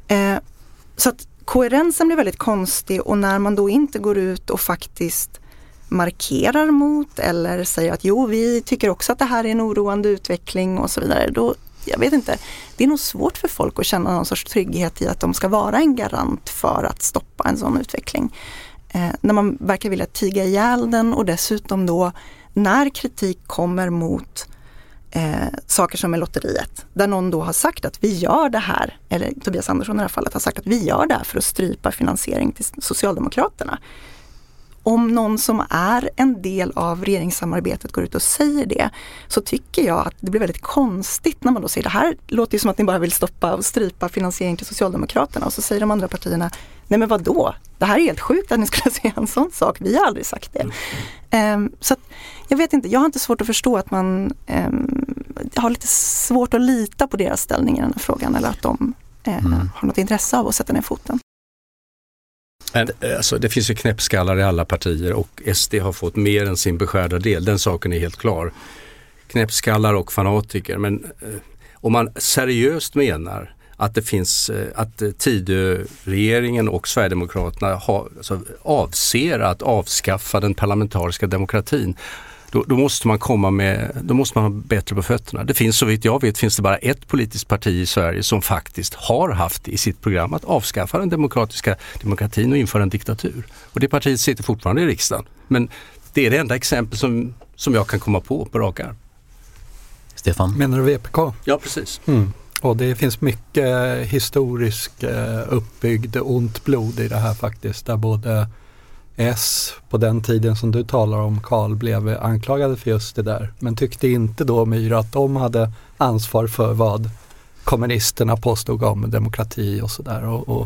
Så att koherensen blir väldigt konstig, och när man då inte går ut och faktiskt markerar mot eller säger att jo, vi tycker också att det här är en oroande utveckling och så vidare, då, jag vet inte, det är nog svårt för folk att känna någon sorts trygghet i att de ska vara en garant för att stoppa en sån utveckling. När man verkar vilja tiga ihjäl den, och dessutom då när kritik kommer mot saker som är lotteriet, där någon då har sagt att vi gör det här, eller Tobias Andersson i det här fallet har sagt att vi gör det här för att strypa finansiering till Socialdemokraterna. Om någon som är en del av regeringssamarbetet går ut och säger det, så tycker jag att det blir väldigt konstigt när man då säger det här låter ju som att ni bara vill stoppa och strypa finansiering till Socialdemokraterna, och så säger de andra partierna, nej men vadå? Det här är helt sjukt att ni skulle säga en sån sak, vi har aldrig sagt det. Så att, jag vet inte, jag har inte svårt att förstå att man har lite svårt att lita på deras ställning i den här frågan, eller att de har något intresse av att sätta ner foten. Men, alltså, det finns ju knäppskallar i alla partier, och SD har fått mer än sin beskärda del. Den saken är helt klar. Knäppskallar och fanatiker. Men om man seriöst menar att det finns, att Tidöregeringen och Sverigedemokraterna avser att avskaffa den parlamentariska demokratin, då måste man ha bättre på fötterna. Det finns, så vitt jag vet, finns det bara ett politiskt parti i Sverige som faktiskt har haft i sitt program att avskaffa den demokratiska demokratin och införa en diktatur. Och det partiet sitter fortfarande i riksdagen. Men det är det enda exempel som jag kan komma på rak arm. Stefan? Menar du VPK? Ja, precis. Och det finns mycket historisk uppbyggd ont blod i det här faktiskt, där både S på den tiden som du talar om, Carl, blev anklagade för just det där. Men tyckte inte då, Myra, att de hade ansvar för vad kommunisterna påstod om demokrati och sådär.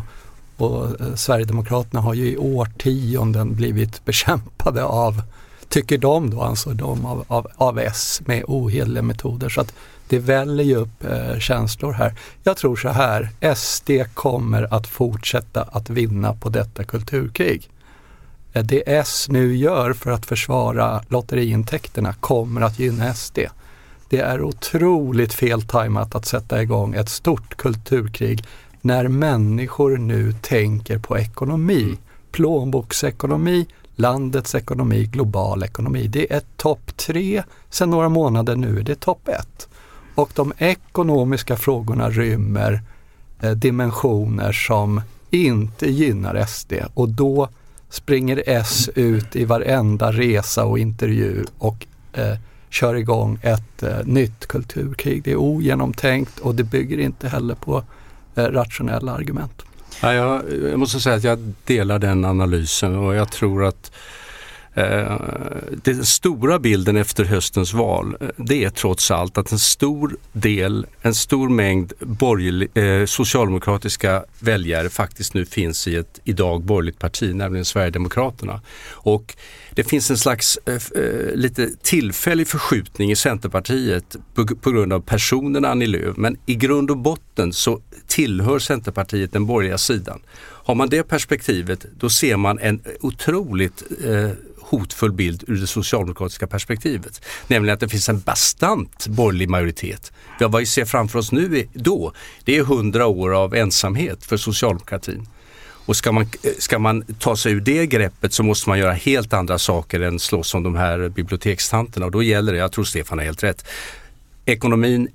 Och Sverigedemokraterna har ju i årtionden blivit bekämpade av, tycker de då, alltså de av S med ohederliga metoder. Så att det väljer ju upp känslor här. Jag tror så här, SD kommer att fortsätta att vinna på detta kulturkrig. Det S nu gör för att försvara lotteriintäkterna kommer att gynna SD. Det är otroligt feltajmat att sätta igång ett stort kulturkrig när människor nu tänker på ekonomi. Plånboksekonomi, landets ekonomi, global ekonomi. Det är topp 3, sedan några månader nu är det topp 1. Och de ekonomiska frågorna rymmer dimensioner som inte gynnar SD. Och då springer S ut i varenda resa och intervju och kör igång ett nytt kulturkrig. Det är ogenomtänkt och det bygger inte heller på rationella argument. Ja, jag måste säga att jag delar den analysen, och jag tror att den stora bilden efter höstens val, det är trots allt att en stor mängd socialdemokratiska väljare faktiskt nu finns i ett idag borgerligt parti, nämligen Sverigedemokraterna. Och det finns en slags lite tillfällig förskjutning i Centerpartiet på grund av personen Annie Lööf, men i grund och botten så tillhör Centerpartiet den borgerliga sidan. Har man det perspektivet, då ser man en otroligt hotfull bild ur det socialdemokratiska perspektivet. Nämligen att det finns en bastant borgerlig majoritet. Vad vi ser framför oss nu det är 100 år av ensamhet för socialdemokratin. Och ska man ta sig ur det greppet så måste man göra helt andra saker än slåss om de här bibliotekstanterna. Och då gäller det, jag tror Stefan har helt rätt, ekonomin.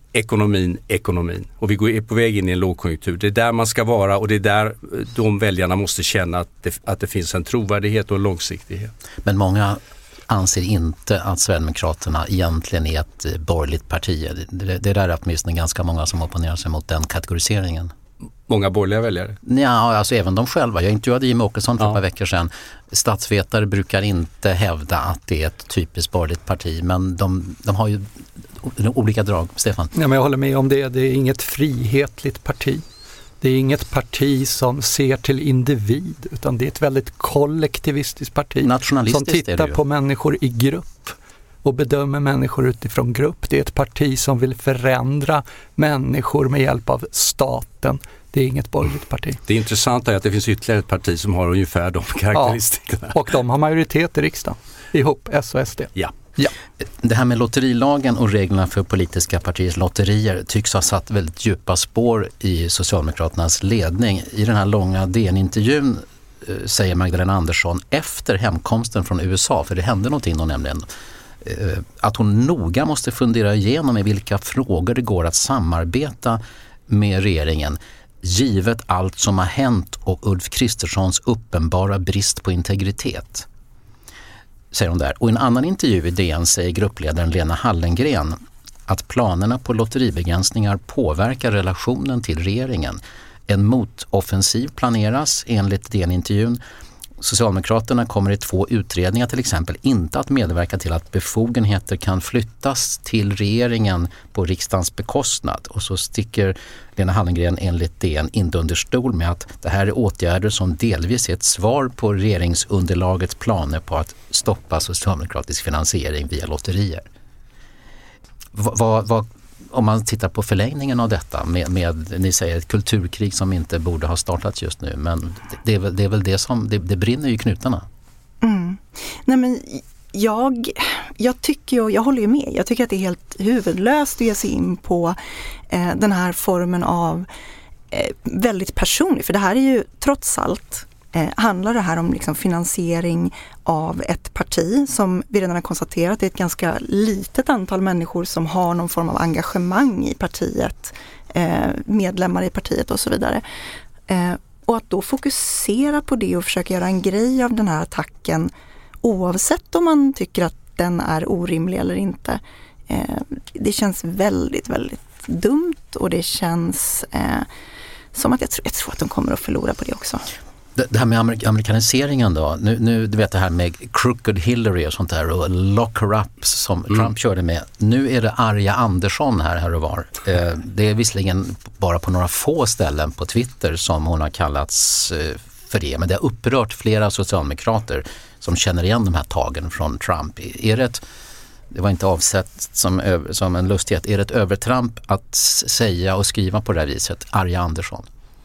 Och vi är på väg in i en lågkonjunktur. Det är där man ska vara och det är där de väljarna måste känna att det finns en trovärdighet och en långsiktighet. Men många anser inte att Sverigedemokraterna egentligen är ett borgerligt parti. Det är där åtminstone ganska många som opponerar sig mot den kategoriseringen. Många borgerliga väljare? Ja, alltså även de själva. Jag intervjuade Jimmie Åkesson för ett par veckor sedan. Statsvetare brukar inte hävda att det är ett typiskt borgerligt parti, men de har ju olika drag. Stefan? Ja, men jag håller med om det. Det är inget frihetligt parti. Det är inget parti som ser till individ, utan det är ett väldigt kollektivistiskt parti som tittar på människor i grupp och bedömer människor utifrån grupp. Det är ett parti som vill förändra människor med hjälp av staten. Det är inget borgerligt parti. Det intressanta är att det finns ytterligare ett parti som har ungefär de karaktäristikerna. Ja, och de har majoritet i riksdagen, ihop S och SD. Ja. Det här med lotterilagen och reglerna för politiska partiers lotterier tycks ha satt väldigt djupa spår i Socialdemokraternas ledning. I den här långa DN-intervjun säger Magdalena Andersson efter hemkomsten från USA, för det hände någonting då nämligen, att hon noga måste fundera igenom i vilka frågor det går att samarbeta med regeringen, givet allt som har hänt och Ulf Kristerssons uppenbara brist på integritet. Säger hon där. Och i en annan intervju i DN säger gruppledaren Lena Hallengren att planerna på lotteribegränsningar påverkar relationen till regeringen. En motoffensiv planeras enligt DN-intervjun. Socialdemokraterna kommer i 2 utredningar till exempel inte att medverka till att befogenheter kan flyttas till regeringen på riksdagens bekostnad. Och så sticker Lena Hallengren enligt DN inte under stol med att det här är åtgärder som delvis är ett svar på regeringsunderlagets planer på att stoppa socialdemokratisk finansiering via lotterier. Om man tittar på förlängningen av detta med ni säger ett kulturkrig som inte borde ha startat just nu, men det är väl det som det brinner ju i knutarna. Nej, men jag tycker, och jag håller ju med, jag tycker att det är helt huvudlöst att ge sig in på den här formen av väldigt personlig, för det här är ju trots allt handlar det här om liksom finansiering av ett parti som vi redan har konstaterat är ett ganska litet antal människor som har någon form av engagemang i partiet, medlemmar i partiet och så vidare. Och att då fokusera på det och försöka göra en grej av den här attacken oavsett om man tycker att den är orimlig eller inte. Det känns väldigt, väldigt dumt och det känns som att jag tror att de kommer att förlora på det också. Det här med amerikaniseringen då, nu du vet det här med Crooked Hillary och sånt där och lock her up som Trump körde med. Nu är det Arja Andersson här och var. Det är visserligen bara på några få ställen på Twitter som hon har kallats för det, men det har upprört flera socialdemokrater som känner igen de här tagen från Trump. Är det var inte avsett som en lustighet, är det ett övertramp att säga och skriva på det här viset, Arja Andersson?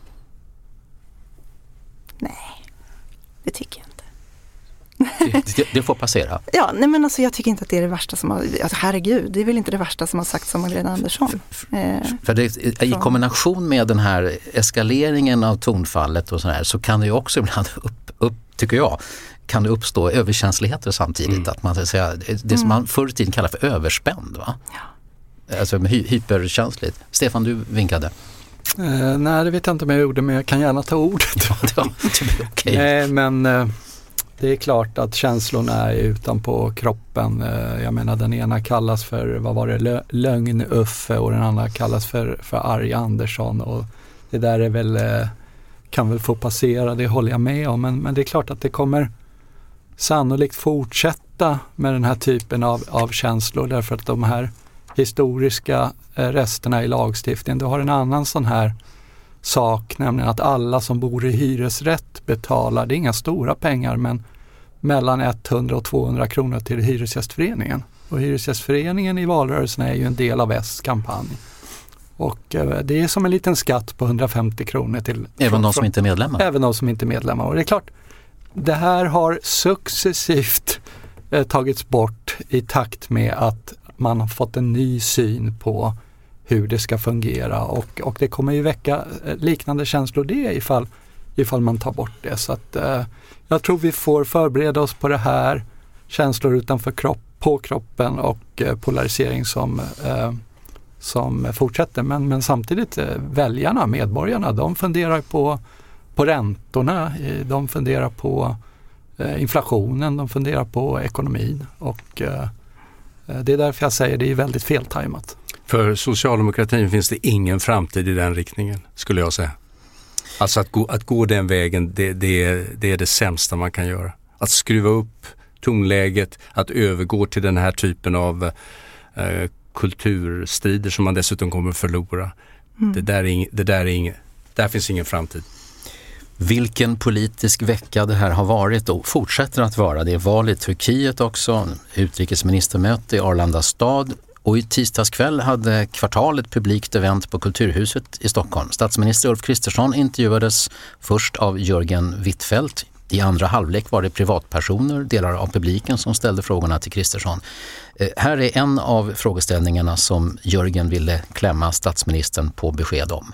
Nej, det tycker jag inte. Det får passera. Ja, nej men alltså jag tycker inte att det är det värsta som har... Alltså, herregud, det är väl inte det värsta som har sagts om Magdalena Andersson. För det, i kombination med den här eskaleringen av tonfallet och så här, så kan det ju också ibland tycker jag, kan det uppstå överkänsligheter samtidigt. Att man ska säga, det som man förr i tiden kallar för överspänd, va? Ja. Alltså hyperkänsligt. Stefan, du vinkade. Nej, det vet jag inte om jag gjorde, men jag kan gärna ta ordet. Okay. Nej, men det är klart att känslorna är utanpå kroppen. Jag menar, den ena kallas för, vad var det, Lögn-Uffe och den andra kallas för Arja Andersson. Och det där är väl, kan väl få passera, det håller jag med om. Men det är klart att det kommer sannolikt fortsätta med den här typen av känslor, därför att de här historiska resterna i lagstiftningen, du har en annan sån här sak, nämligen att alla som bor i hyresrätt betalar, det är inga stora pengar, men mellan 100 och 200 kronor till Hyresgästföreningen. Och Hyresgästföreningen i valrörelsen är ju en del av S-kampanj. Och det är som en liten skatt på 150 kronor till... Även de som inte är medlemmar? Även de som inte är medlemmar. Och det är klart, det här har successivt tagits bort i takt med att man har fått en ny syn på hur det ska fungera och det kommer ju väcka liknande känslor det ifall ifall man tar bort det. Så att, jag tror vi får förbereda oss på det här. Känslor utanför på kroppen och polarisering som fortsätter. Men samtidigt väljarna, medborgarna, de funderar på räntorna, de funderar på inflationen, de funderar på ekonomin. Och det är därför jag säger det är väldigt feltajmat. För socialdemokratin finns det ingen framtid i den riktningen, skulle jag säga. Alltså att gå den vägen, det är det sämsta man kan göra. Att skruva upp tonläget, att övergå till den här typen av kulturstrider som man dessutom kommer att förlora. Där finns ingen framtid. Vilken politisk vecka det här har varit och fortsätter att vara. Det är val i Turkiet också, utrikesministermöte i Arlanda stad. Och i tisdagskväll hade Kvartalet publikt event på Kulturhuset i Stockholm. Statsminister Ulf Kristersson intervjuades först av Jörgen Wittfeldt. I andra halvlek var det privatpersoner, delar av publiken, som ställde frågorna till Kristersson. Här är en av frågeställningarna som Jörgen ville klämma statsministern på besked om.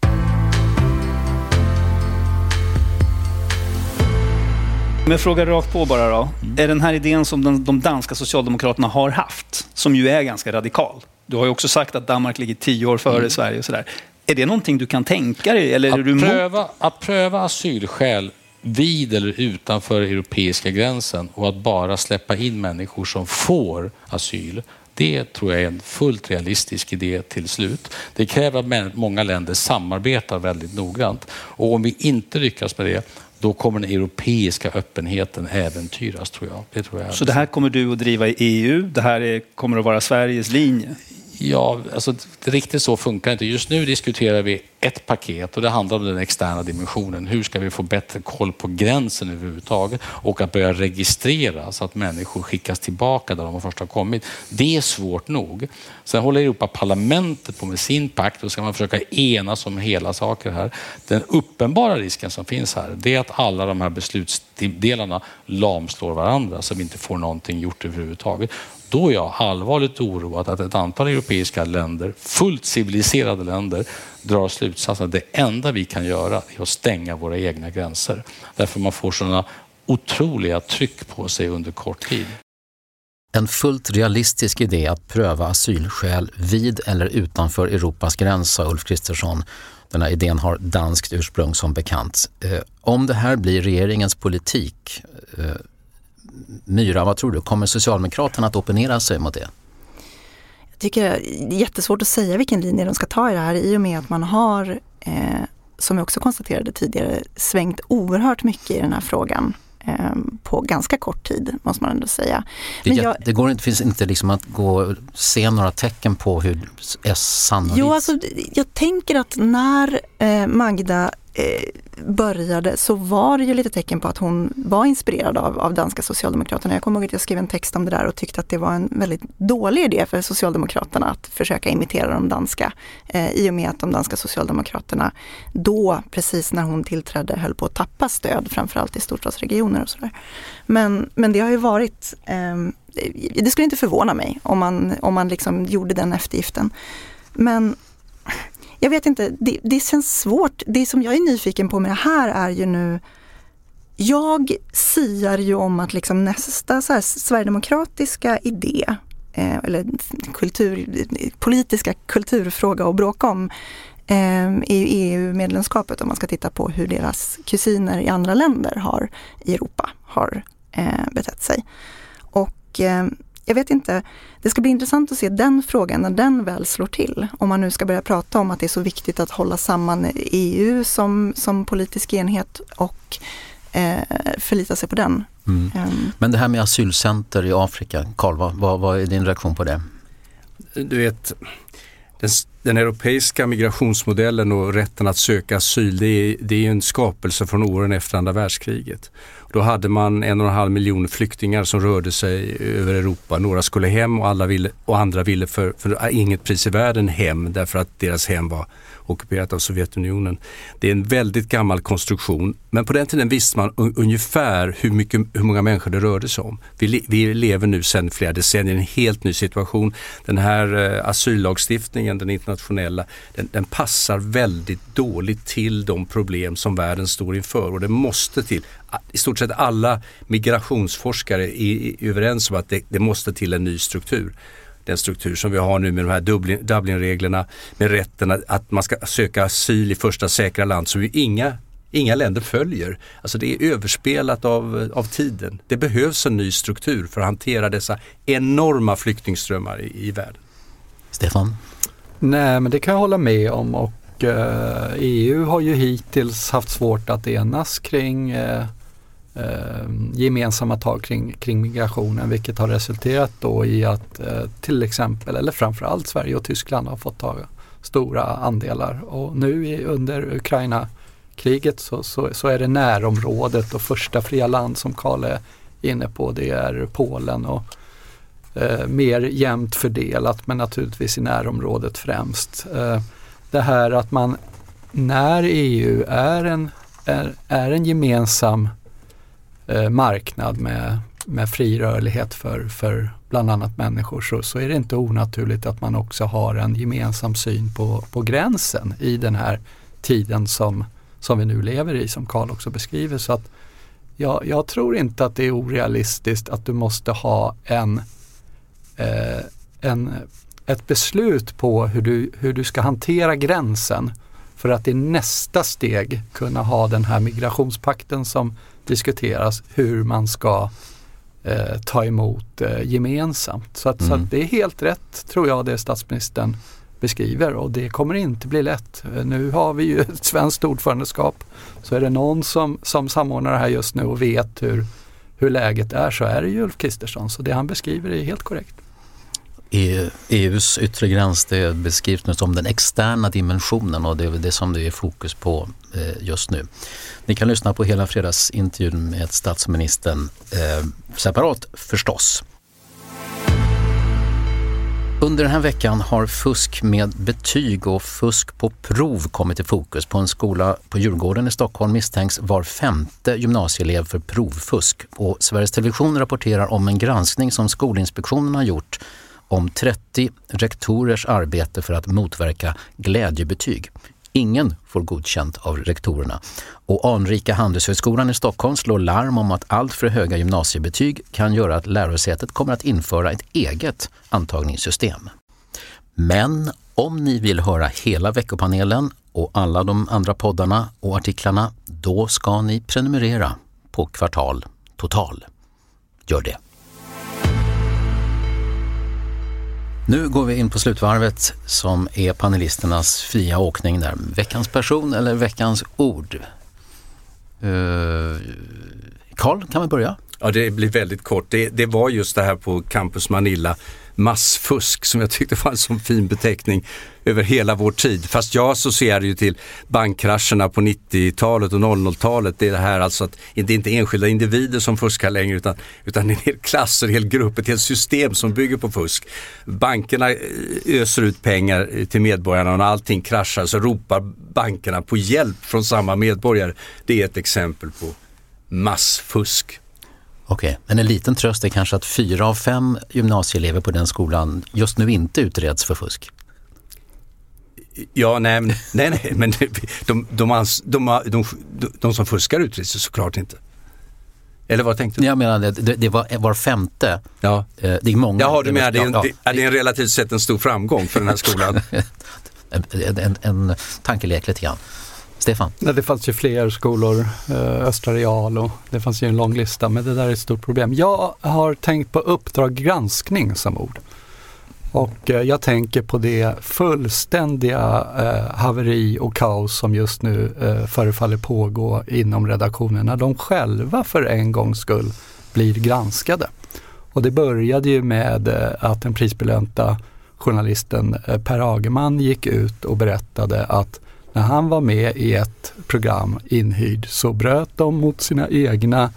Men fråga rakt på bara då. Är den här idén som de danska socialdemokraterna har haft, som ju är ganska radikal. Du har ju också sagt att Danmark ligger 10 år före Sverige och sådär. Är det någonting du kan tänka dig? Eller är du att pröva asylskäl vid eller utanför europeiska gränsen och att bara släppa in människor som får asyl, det tror jag är en fullt realistisk idé till slut. Det kräver att många länder samarbetar väldigt noggrant. Och om vi inte lyckas med det, då kommer den europeiska öppenheten äventyras, tror jag. Så det här kommer du att driva i EU? Det här kommer att vara Sveriges linje? Ja, alltså riktigt så funkar det inte. Just nu diskuterar vi ett paket och det handlar om den externa dimensionen. Hur ska vi få bättre koll på gränsen överhuvudtaget och att börja registrera så att människor skickas tillbaka där de först har kommit. Det är svårt nog. Sen håller Europaparlamentet på med sin pakt och ska man försöka enas om hela saker här. Den uppenbara risken som finns här, det är att alla de här beslutsdelarna lamslår varandra så vi inte får någonting gjort överhuvudtaget. Då är jag allvarligt oroad att ett antal europeiska länder, fullt civiliserade länder, drar slutsatsen att det enda vi kan göra är att stänga våra egna gränser. Därför man får sådana otroliga tryck på sig under kort tid. En fullt realistisk idé att pröva asylskäl vid eller utanför Europas gräns, sa Ulf Kristersson. Den här idén har danskt ursprung som bekant. Om det här blir regeringens politik, Myra, vad tror du? Kommer Socialdemokraterna att opponera sig mot det? Jag tycker det är jättesvårt att säga vilken linje de ska ta i det här i och med att man har, som jag också konstaterade tidigare, svängt oerhört mycket i den här frågan på ganska kort tid, måste man ändå säga. Men det finns inte liksom att se några tecken på hur sannolikt... Jo, alltså, jag tänker att när Magda började så var det ju lite tecken på att hon var inspirerad av danska Socialdemokraterna. Jag kommer ihåg att jag skrev en text om det där och tyckte att det var en väldigt dålig idé för Socialdemokraterna att försöka imitera de danska i och med att de danska Socialdemokraterna då, precis när hon tillträdde, höll på att tappa stöd, framförallt i storstadsregioner och sådär. Men det har ju varit det skulle inte förvåna mig om man liksom gjorde den eftergiften. Men jag vet inte, det känns svårt. Det som jag är nyfiken på med det här är ju nu, jag siar ju om att liksom nästa så här sverigedemokratiska idé eller politiska kulturfråga att bråka om är ju EU-medlemskapet, om man ska titta på hur deras kusiner i andra länder i Europa har betett sig. Och jag vet inte, det ska bli intressant att se den frågan när den väl slår till. Om man nu ska börja prata om att det är så viktigt att hålla samman EU som politisk enhet och förlita sig på den. Men det här med asylcenter i Afrika, Carl, vad är din reaktion på det? Du vet, den europeiska migrationsmodellen och rätten att söka asyl, det är en skapelse från åren efter andra världskriget. Då hade man 1,5 miljoner flyktingar som rörde sig över Europa. Några skulle hem och andra ville för inget pris i världen hem, därför att deras hem var ockuperat av Sovjetunionen. Det är en väldigt gammal konstruktion, men på den tiden visste man ungefär hur många människor det rörde sig om. Vi lever nu sedan flera decennier i en helt ny situation. Den här asyllagstiftningen, den internationella, den passar väldigt dåligt till de problem som världen står inför, och det måste till. I stort sett alla migrationsforskare är överens om att det måste till en ny struktur. Den struktur som vi har nu med de här Dublinreglerna, med rätten att man ska söka asyl i första säkra land, som ju inga länder följer. Alltså det är överspelat av tiden. Det behövs en ny struktur för att hantera dessa enorma flyktingströmmar i världen. Stefan? Nej, men det kan jag hålla med om, och EU har ju hittills haft svårt att enas kring gemensamma tag kring migrationen, vilket har resulterat då i att till exempel, eller framförallt Sverige och Tyskland har fått ta stora andelar, och nu under Ukraina-kriget så är det närområdet, och första fria land som Karl är inne på, det är Polen, och mer jämnt fördelat, men naturligtvis i närområdet främst. Det här att man, när EU är en gemensam marknad med fri rörlighet för bland annat människor, så är det inte onaturligt att man också har en gemensam syn på gränsen i den här tiden som vi nu lever i, som Karl också beskriver. Så att jag tror inte att det är orealistiskt att du måste ha ett beslut på hur du ska hantera gränsen för att i nästa steg kunna ha den här migrationspakten som diskuteras, hur man ska ta emot gemensamt. Så att det är helt rätt, tror jag, det statsministern beskriver, och det kommer inte bli lätt. Nu har vi ju ett svenskt ordförandeskap, så är det någon som samordnar det här just nu och vet hur läget är, så är det ju Ulf Kristersson. Så det han beskriver är helt korrekt. EUs yttre gräns, det beskrivs nu som den externa dimensionen, och det är väl det som det är fokus på just nu. Ni kan lyssna på hela fredagsintervjun med statsministern separat förstås. Under den här veckan har fusk med betyg och fusk på prov kommit i fokus. På en skola på Djurgården i Stockholm misstänks var 5:e gymnasieelev för provfusk. Och Sveriges Television rapporterar om en granskning som Skolinspektionen har gjort om 30 rektorers arbete för att motverka glädjebetyg. Ingen får godkänt av rektorerna. Och anrika Handelshögskolan i Stockholm slår larm om att allt för höga gymnasiebetyg kan göra att lärosätet kommer att införa ett eget antagningssystem. Men om ni vill höra hela veckopanelen och alla de andra poddarna och artiklarna, då ska ni prenumerera på Kvartal Total. Gör det. Nu går vi in på slutvarvet som är panelisternas fria åkning där. Veckans person eller veckans ord? Karl, kan vi börja? Ja, det blir väldigt kort. Det var just det här på Campus Manila, massfusk, som jag tyckte var en sån fin beteckning över hela vår tid. Fast jag associerar ju till bankkrascherna på 90-talet och 00-talet. Det är det här alltså att det är inte enskilda individer som fuskar längre, utan en hel klass, en hel grupp, ett helt system som bygger på fusk. Bankerna öser ut pengar till medborgarna, och när allting kraschar så ropar bankerna på hjälp från samma medborgare. Det är ett exempel på massfusk. Okej, men en liten tröst är kanske att 4 av 5 gymnasieelever på den skolan just nu inte utreds för fusk. Ja, nej, men de som fuskar utreds såklart inte. Eller vad tänkte du? Jag menar, det var 5:e. Ja. Det är många. Jaha, du menar det är en relativt sett en stor framgång för den här skolan. en tankelek lite grann. Stefan? Nej, det fanns ju fler skolor, Östra Real, och det fanns ju en lång lista, men det där är ett stort problem. Jag har tänkt på Uppdrag granskning som ord. Och jag tänker på det fullständiga haveri och kaos som just nu förefaller pågå inom redaktionen, när de själva för en gångs skull blir granskade. Och det började ju med att den prisbelönta journalisten Per Agerman gick ut och berättade att när han var med i ett program inhyrd så bröt de mot sina egna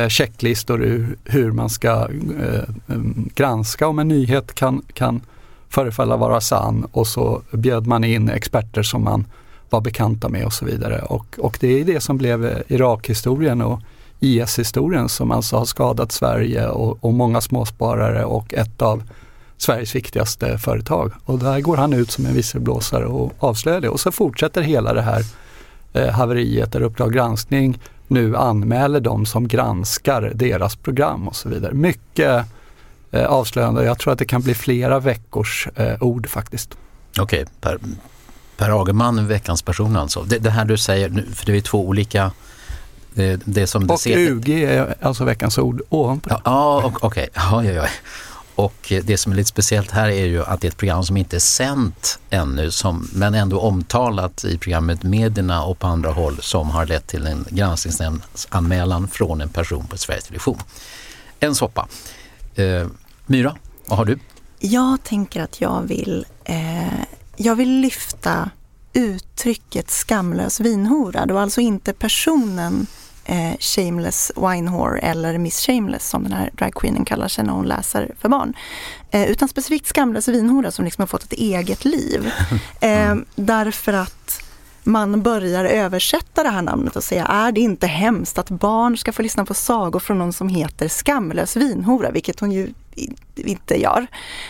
checklistor hur man ska granska om en nyhet kan förefalla vara sann, och så bjöd man in experter som man var bekanta med och så vidare. Och det är det som blev Irak-historien och IS-historien som alltså har skadat Sverige och många småsparare och ett av Sveriges viktigaste företag. Och där går han ut som en visselblåsare och avslöjar det. Och så fortsätter hela det här haveriet där Uppdrag granskning nu anmäler de som granskar deras program och så vidare. Mycket avslöjande. Jag tror att det kan bli flera veckors ord faktiskt. Okej, Per Agerman, veckans person alltså. Det här du säger, för det är två olika... Det som och UG är alltså veckans ord ovanpå det. Ja, okej. Ja. Och det som är lite speciellt här är ju att det är ett program som inte är sänt ännu, men ändå omtalat i programmet Medierna och på andra håll, som har lett till en granskningsnämndsanmälan från en person på Sveriges Television. En soppa. Myra, vad har du? Jag tänker att jag vill lyfta uttrycket skamlös vinhora. Det var alltså inte personen shameless winehore eller Miss Shameless som den här dragqueenen kallar sig när hon läser för barn. Utan specifikt skamlös vinhora som liksom har fått ett eget liv. Därför att man börjar översätta det här namnet och säga, är det inte hemskt att barn ska få lyssna på sagor från någon som heter skamlös vinhora, vilket hon ju inte gör.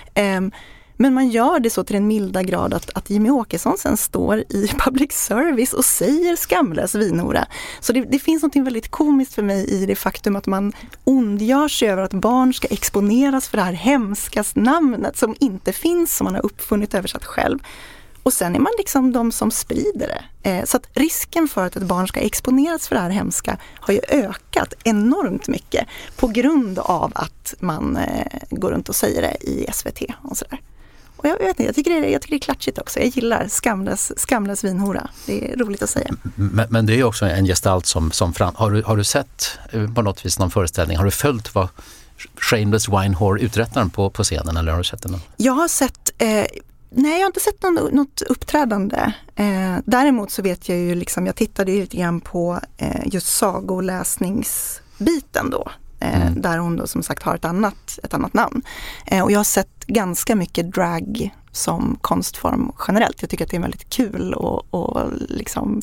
Men man gör det så till en milda grad att Jimmy Åkesson sen står i public service och säger skamlös vinhora. Så det finns något väldigt komiskt för mig i det faktum att man ondgör sig över att barn ska exponeras för det här hemska namnet som inte finns, som man har uppfunnit översatt själv. Och sen är man liksom de som sprider det. Så att risken för att ett barn ska exponeras för det här hemska har ju ökat enormt mycket på grund av att man går runt och säger det i SVT och sådär. Och jag vet inte, jag tycker det är klatschigt också. Jag gillar skamlös vinhora. Det är roligt att säga. Men det är ju också en gestalt som fram... Har du sett på något vis någon föreställning? Har du följt vad Shameless Winehore uträttar på scenen, eller har du sett den? Jag har sett... Nej, jag har inte sett något uppträdande. Däremot så vet jag ju liksom, jag tittade ju lite grann på just sagoläsningsbiten då. Där hon då som sagt har ett annat namn. Och jag har sett ganska mycket drag som konstform generellt. Jag tycker att det är väldigt kul och liksom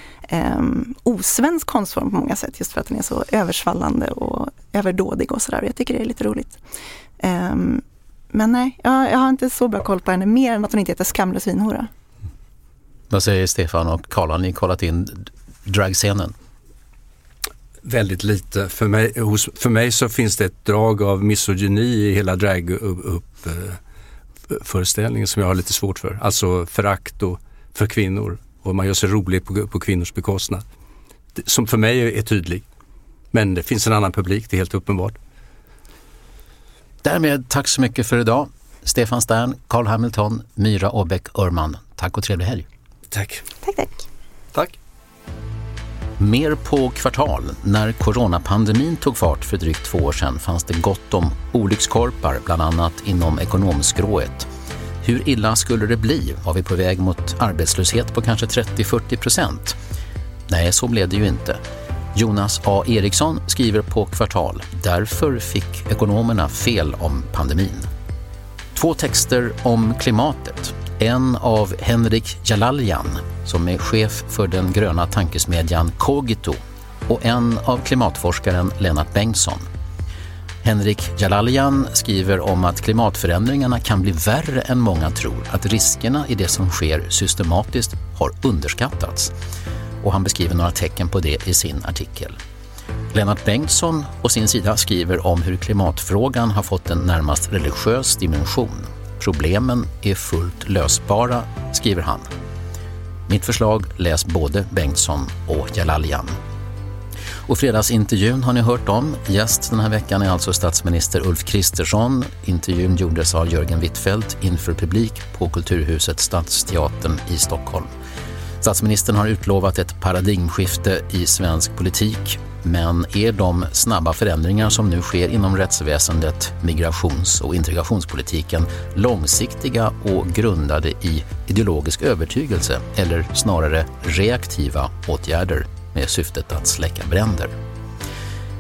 osvensk konstform på många sätt. Just för att den är så översvallande och överdådig och sådär. Jag tycker det är lite roligt. Men nej, jag har inte så bra koll på henne, mer än att hon inte heter skamlös vinhora. Vad säger Stefan och Karl? Har ni kollat in dragscenen? Väldigt lite. För mig så finns det ett drag av misogyni i hela drag-föreställningen som jag har lite svårt för. Alltså förakt för kvinnor. Och man gör sig rolig på kvinnors bekostnad. Som för mig är tydlig. Men det finns en annan publik, det är helt uppenbart. Därmed tack så mycket för idag. Stefan Stern, Carl Hamilton, Myra Åbäck-Örman. Tack och trevlig helg. Tack. Tack. Mer på Kvartal. När coronapandemin tog fart för drygt 2 år sedan fanns det gott om olyckskorpar, bland annat inom ekonomskrået. Hur illa skulle det bli? Var vi på väg mot arbetslöshet på kanske 30-40%? Nej, så blev det ju inte. Jonas A. Eriksson skriver på Kvartal. Därför fick ekonomerna fel om pandemin. 2 texter om klimatet. En av Henrik Jalalian, som är chef för den gröna tankesmedjan Cogito, och en av klimatforskaren Lennart Bengtsson. Henrik Jalalian skriver om att klimatförändringarna kan bli värre än många tror, att riskerna i det som sker systematiskt har underskattats. Och han beskriver några tecken på det i sin artikel. Lennart Bengtsson å sin sida skriver om hur klimatfrågan har fått en närmast religiös dimension. Problemen är fullt lösbara, skriver han. Mitt förslag, läs både Bengtsson och Jalalian. Och fredagsintervjun har ni hört om. Gäst den här veckan är alltså statsminister Ulf Kristersson. Intervjun gjordes av Jörgen Wittfeldt inför publik på Kulturhuset Stadsteatern i Stockholm. Statsministern har utlovat ett paradigmskifte i svensk politik, men är de snabba förändringar som nu sker inom rättsväsendet, migrations- och integrationspolitiken långsiktiga och grundade i ideologisk övertygelse eller snarare reaktiva åtgärder med syftet att släcka bränder?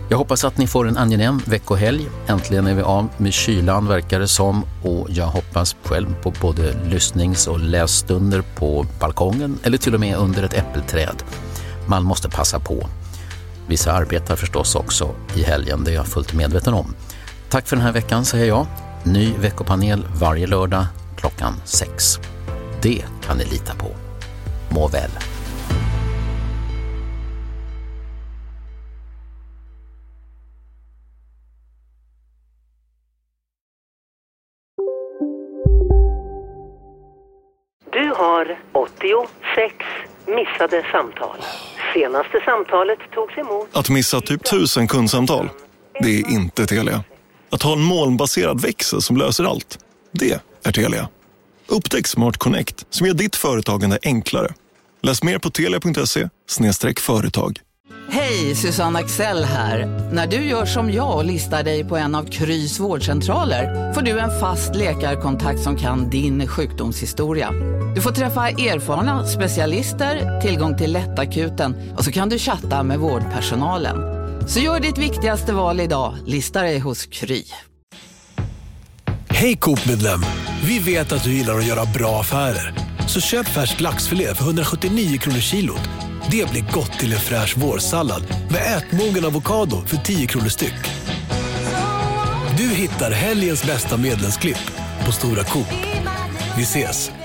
Jag hoppas att ni får en angenäm veckohelg. Äntligen är vi av med kylan, verkar det som. Och jag hoppas själv på både lyssnings- och lässtunder på balkongen eller till och med under ett äppelträd. Man måste passa på. Vissa arbetar förstås också i helgen, det är jag fullt medveten om. Tack för den här veckan, säger jag. Ny veckopanel varje lördag klockan 6. Det kan ni lita på. Må väl. Du har 86 missade samtal. Senaste samtalet togs emot. Att missa typ 1000 kundsamtal, det är inte Telia. Att ha en molnbaserad växel som löser allt, det är Telia. Upptäck Smart Connect som gör ditt företagande enklare. Läs mer på telia.se/företag. Hej, Susanne Axel här. När du gör som jag och listar dig på en av Krys vårdcentraler får du en fast läkarkontakt som kan din sjukdomshistoria. Du får träffa erfarna specialister, tillgång till lättakuten och så kan du chatta med vårdpersonalen. Så gör ditt viktigaste val idag, lista dig hos Kry. Hej Coop-medlem! Vi vet att du gillar att göra bra affärer. Så köp färsk laxfilé för 179 kronor kilot. Det blir gott till en fräsch vårsallad med ätmogen avokado för 10 kronor styck. Du hittar helgens bästa medlemsklipp på Stora Coop. Vi ses!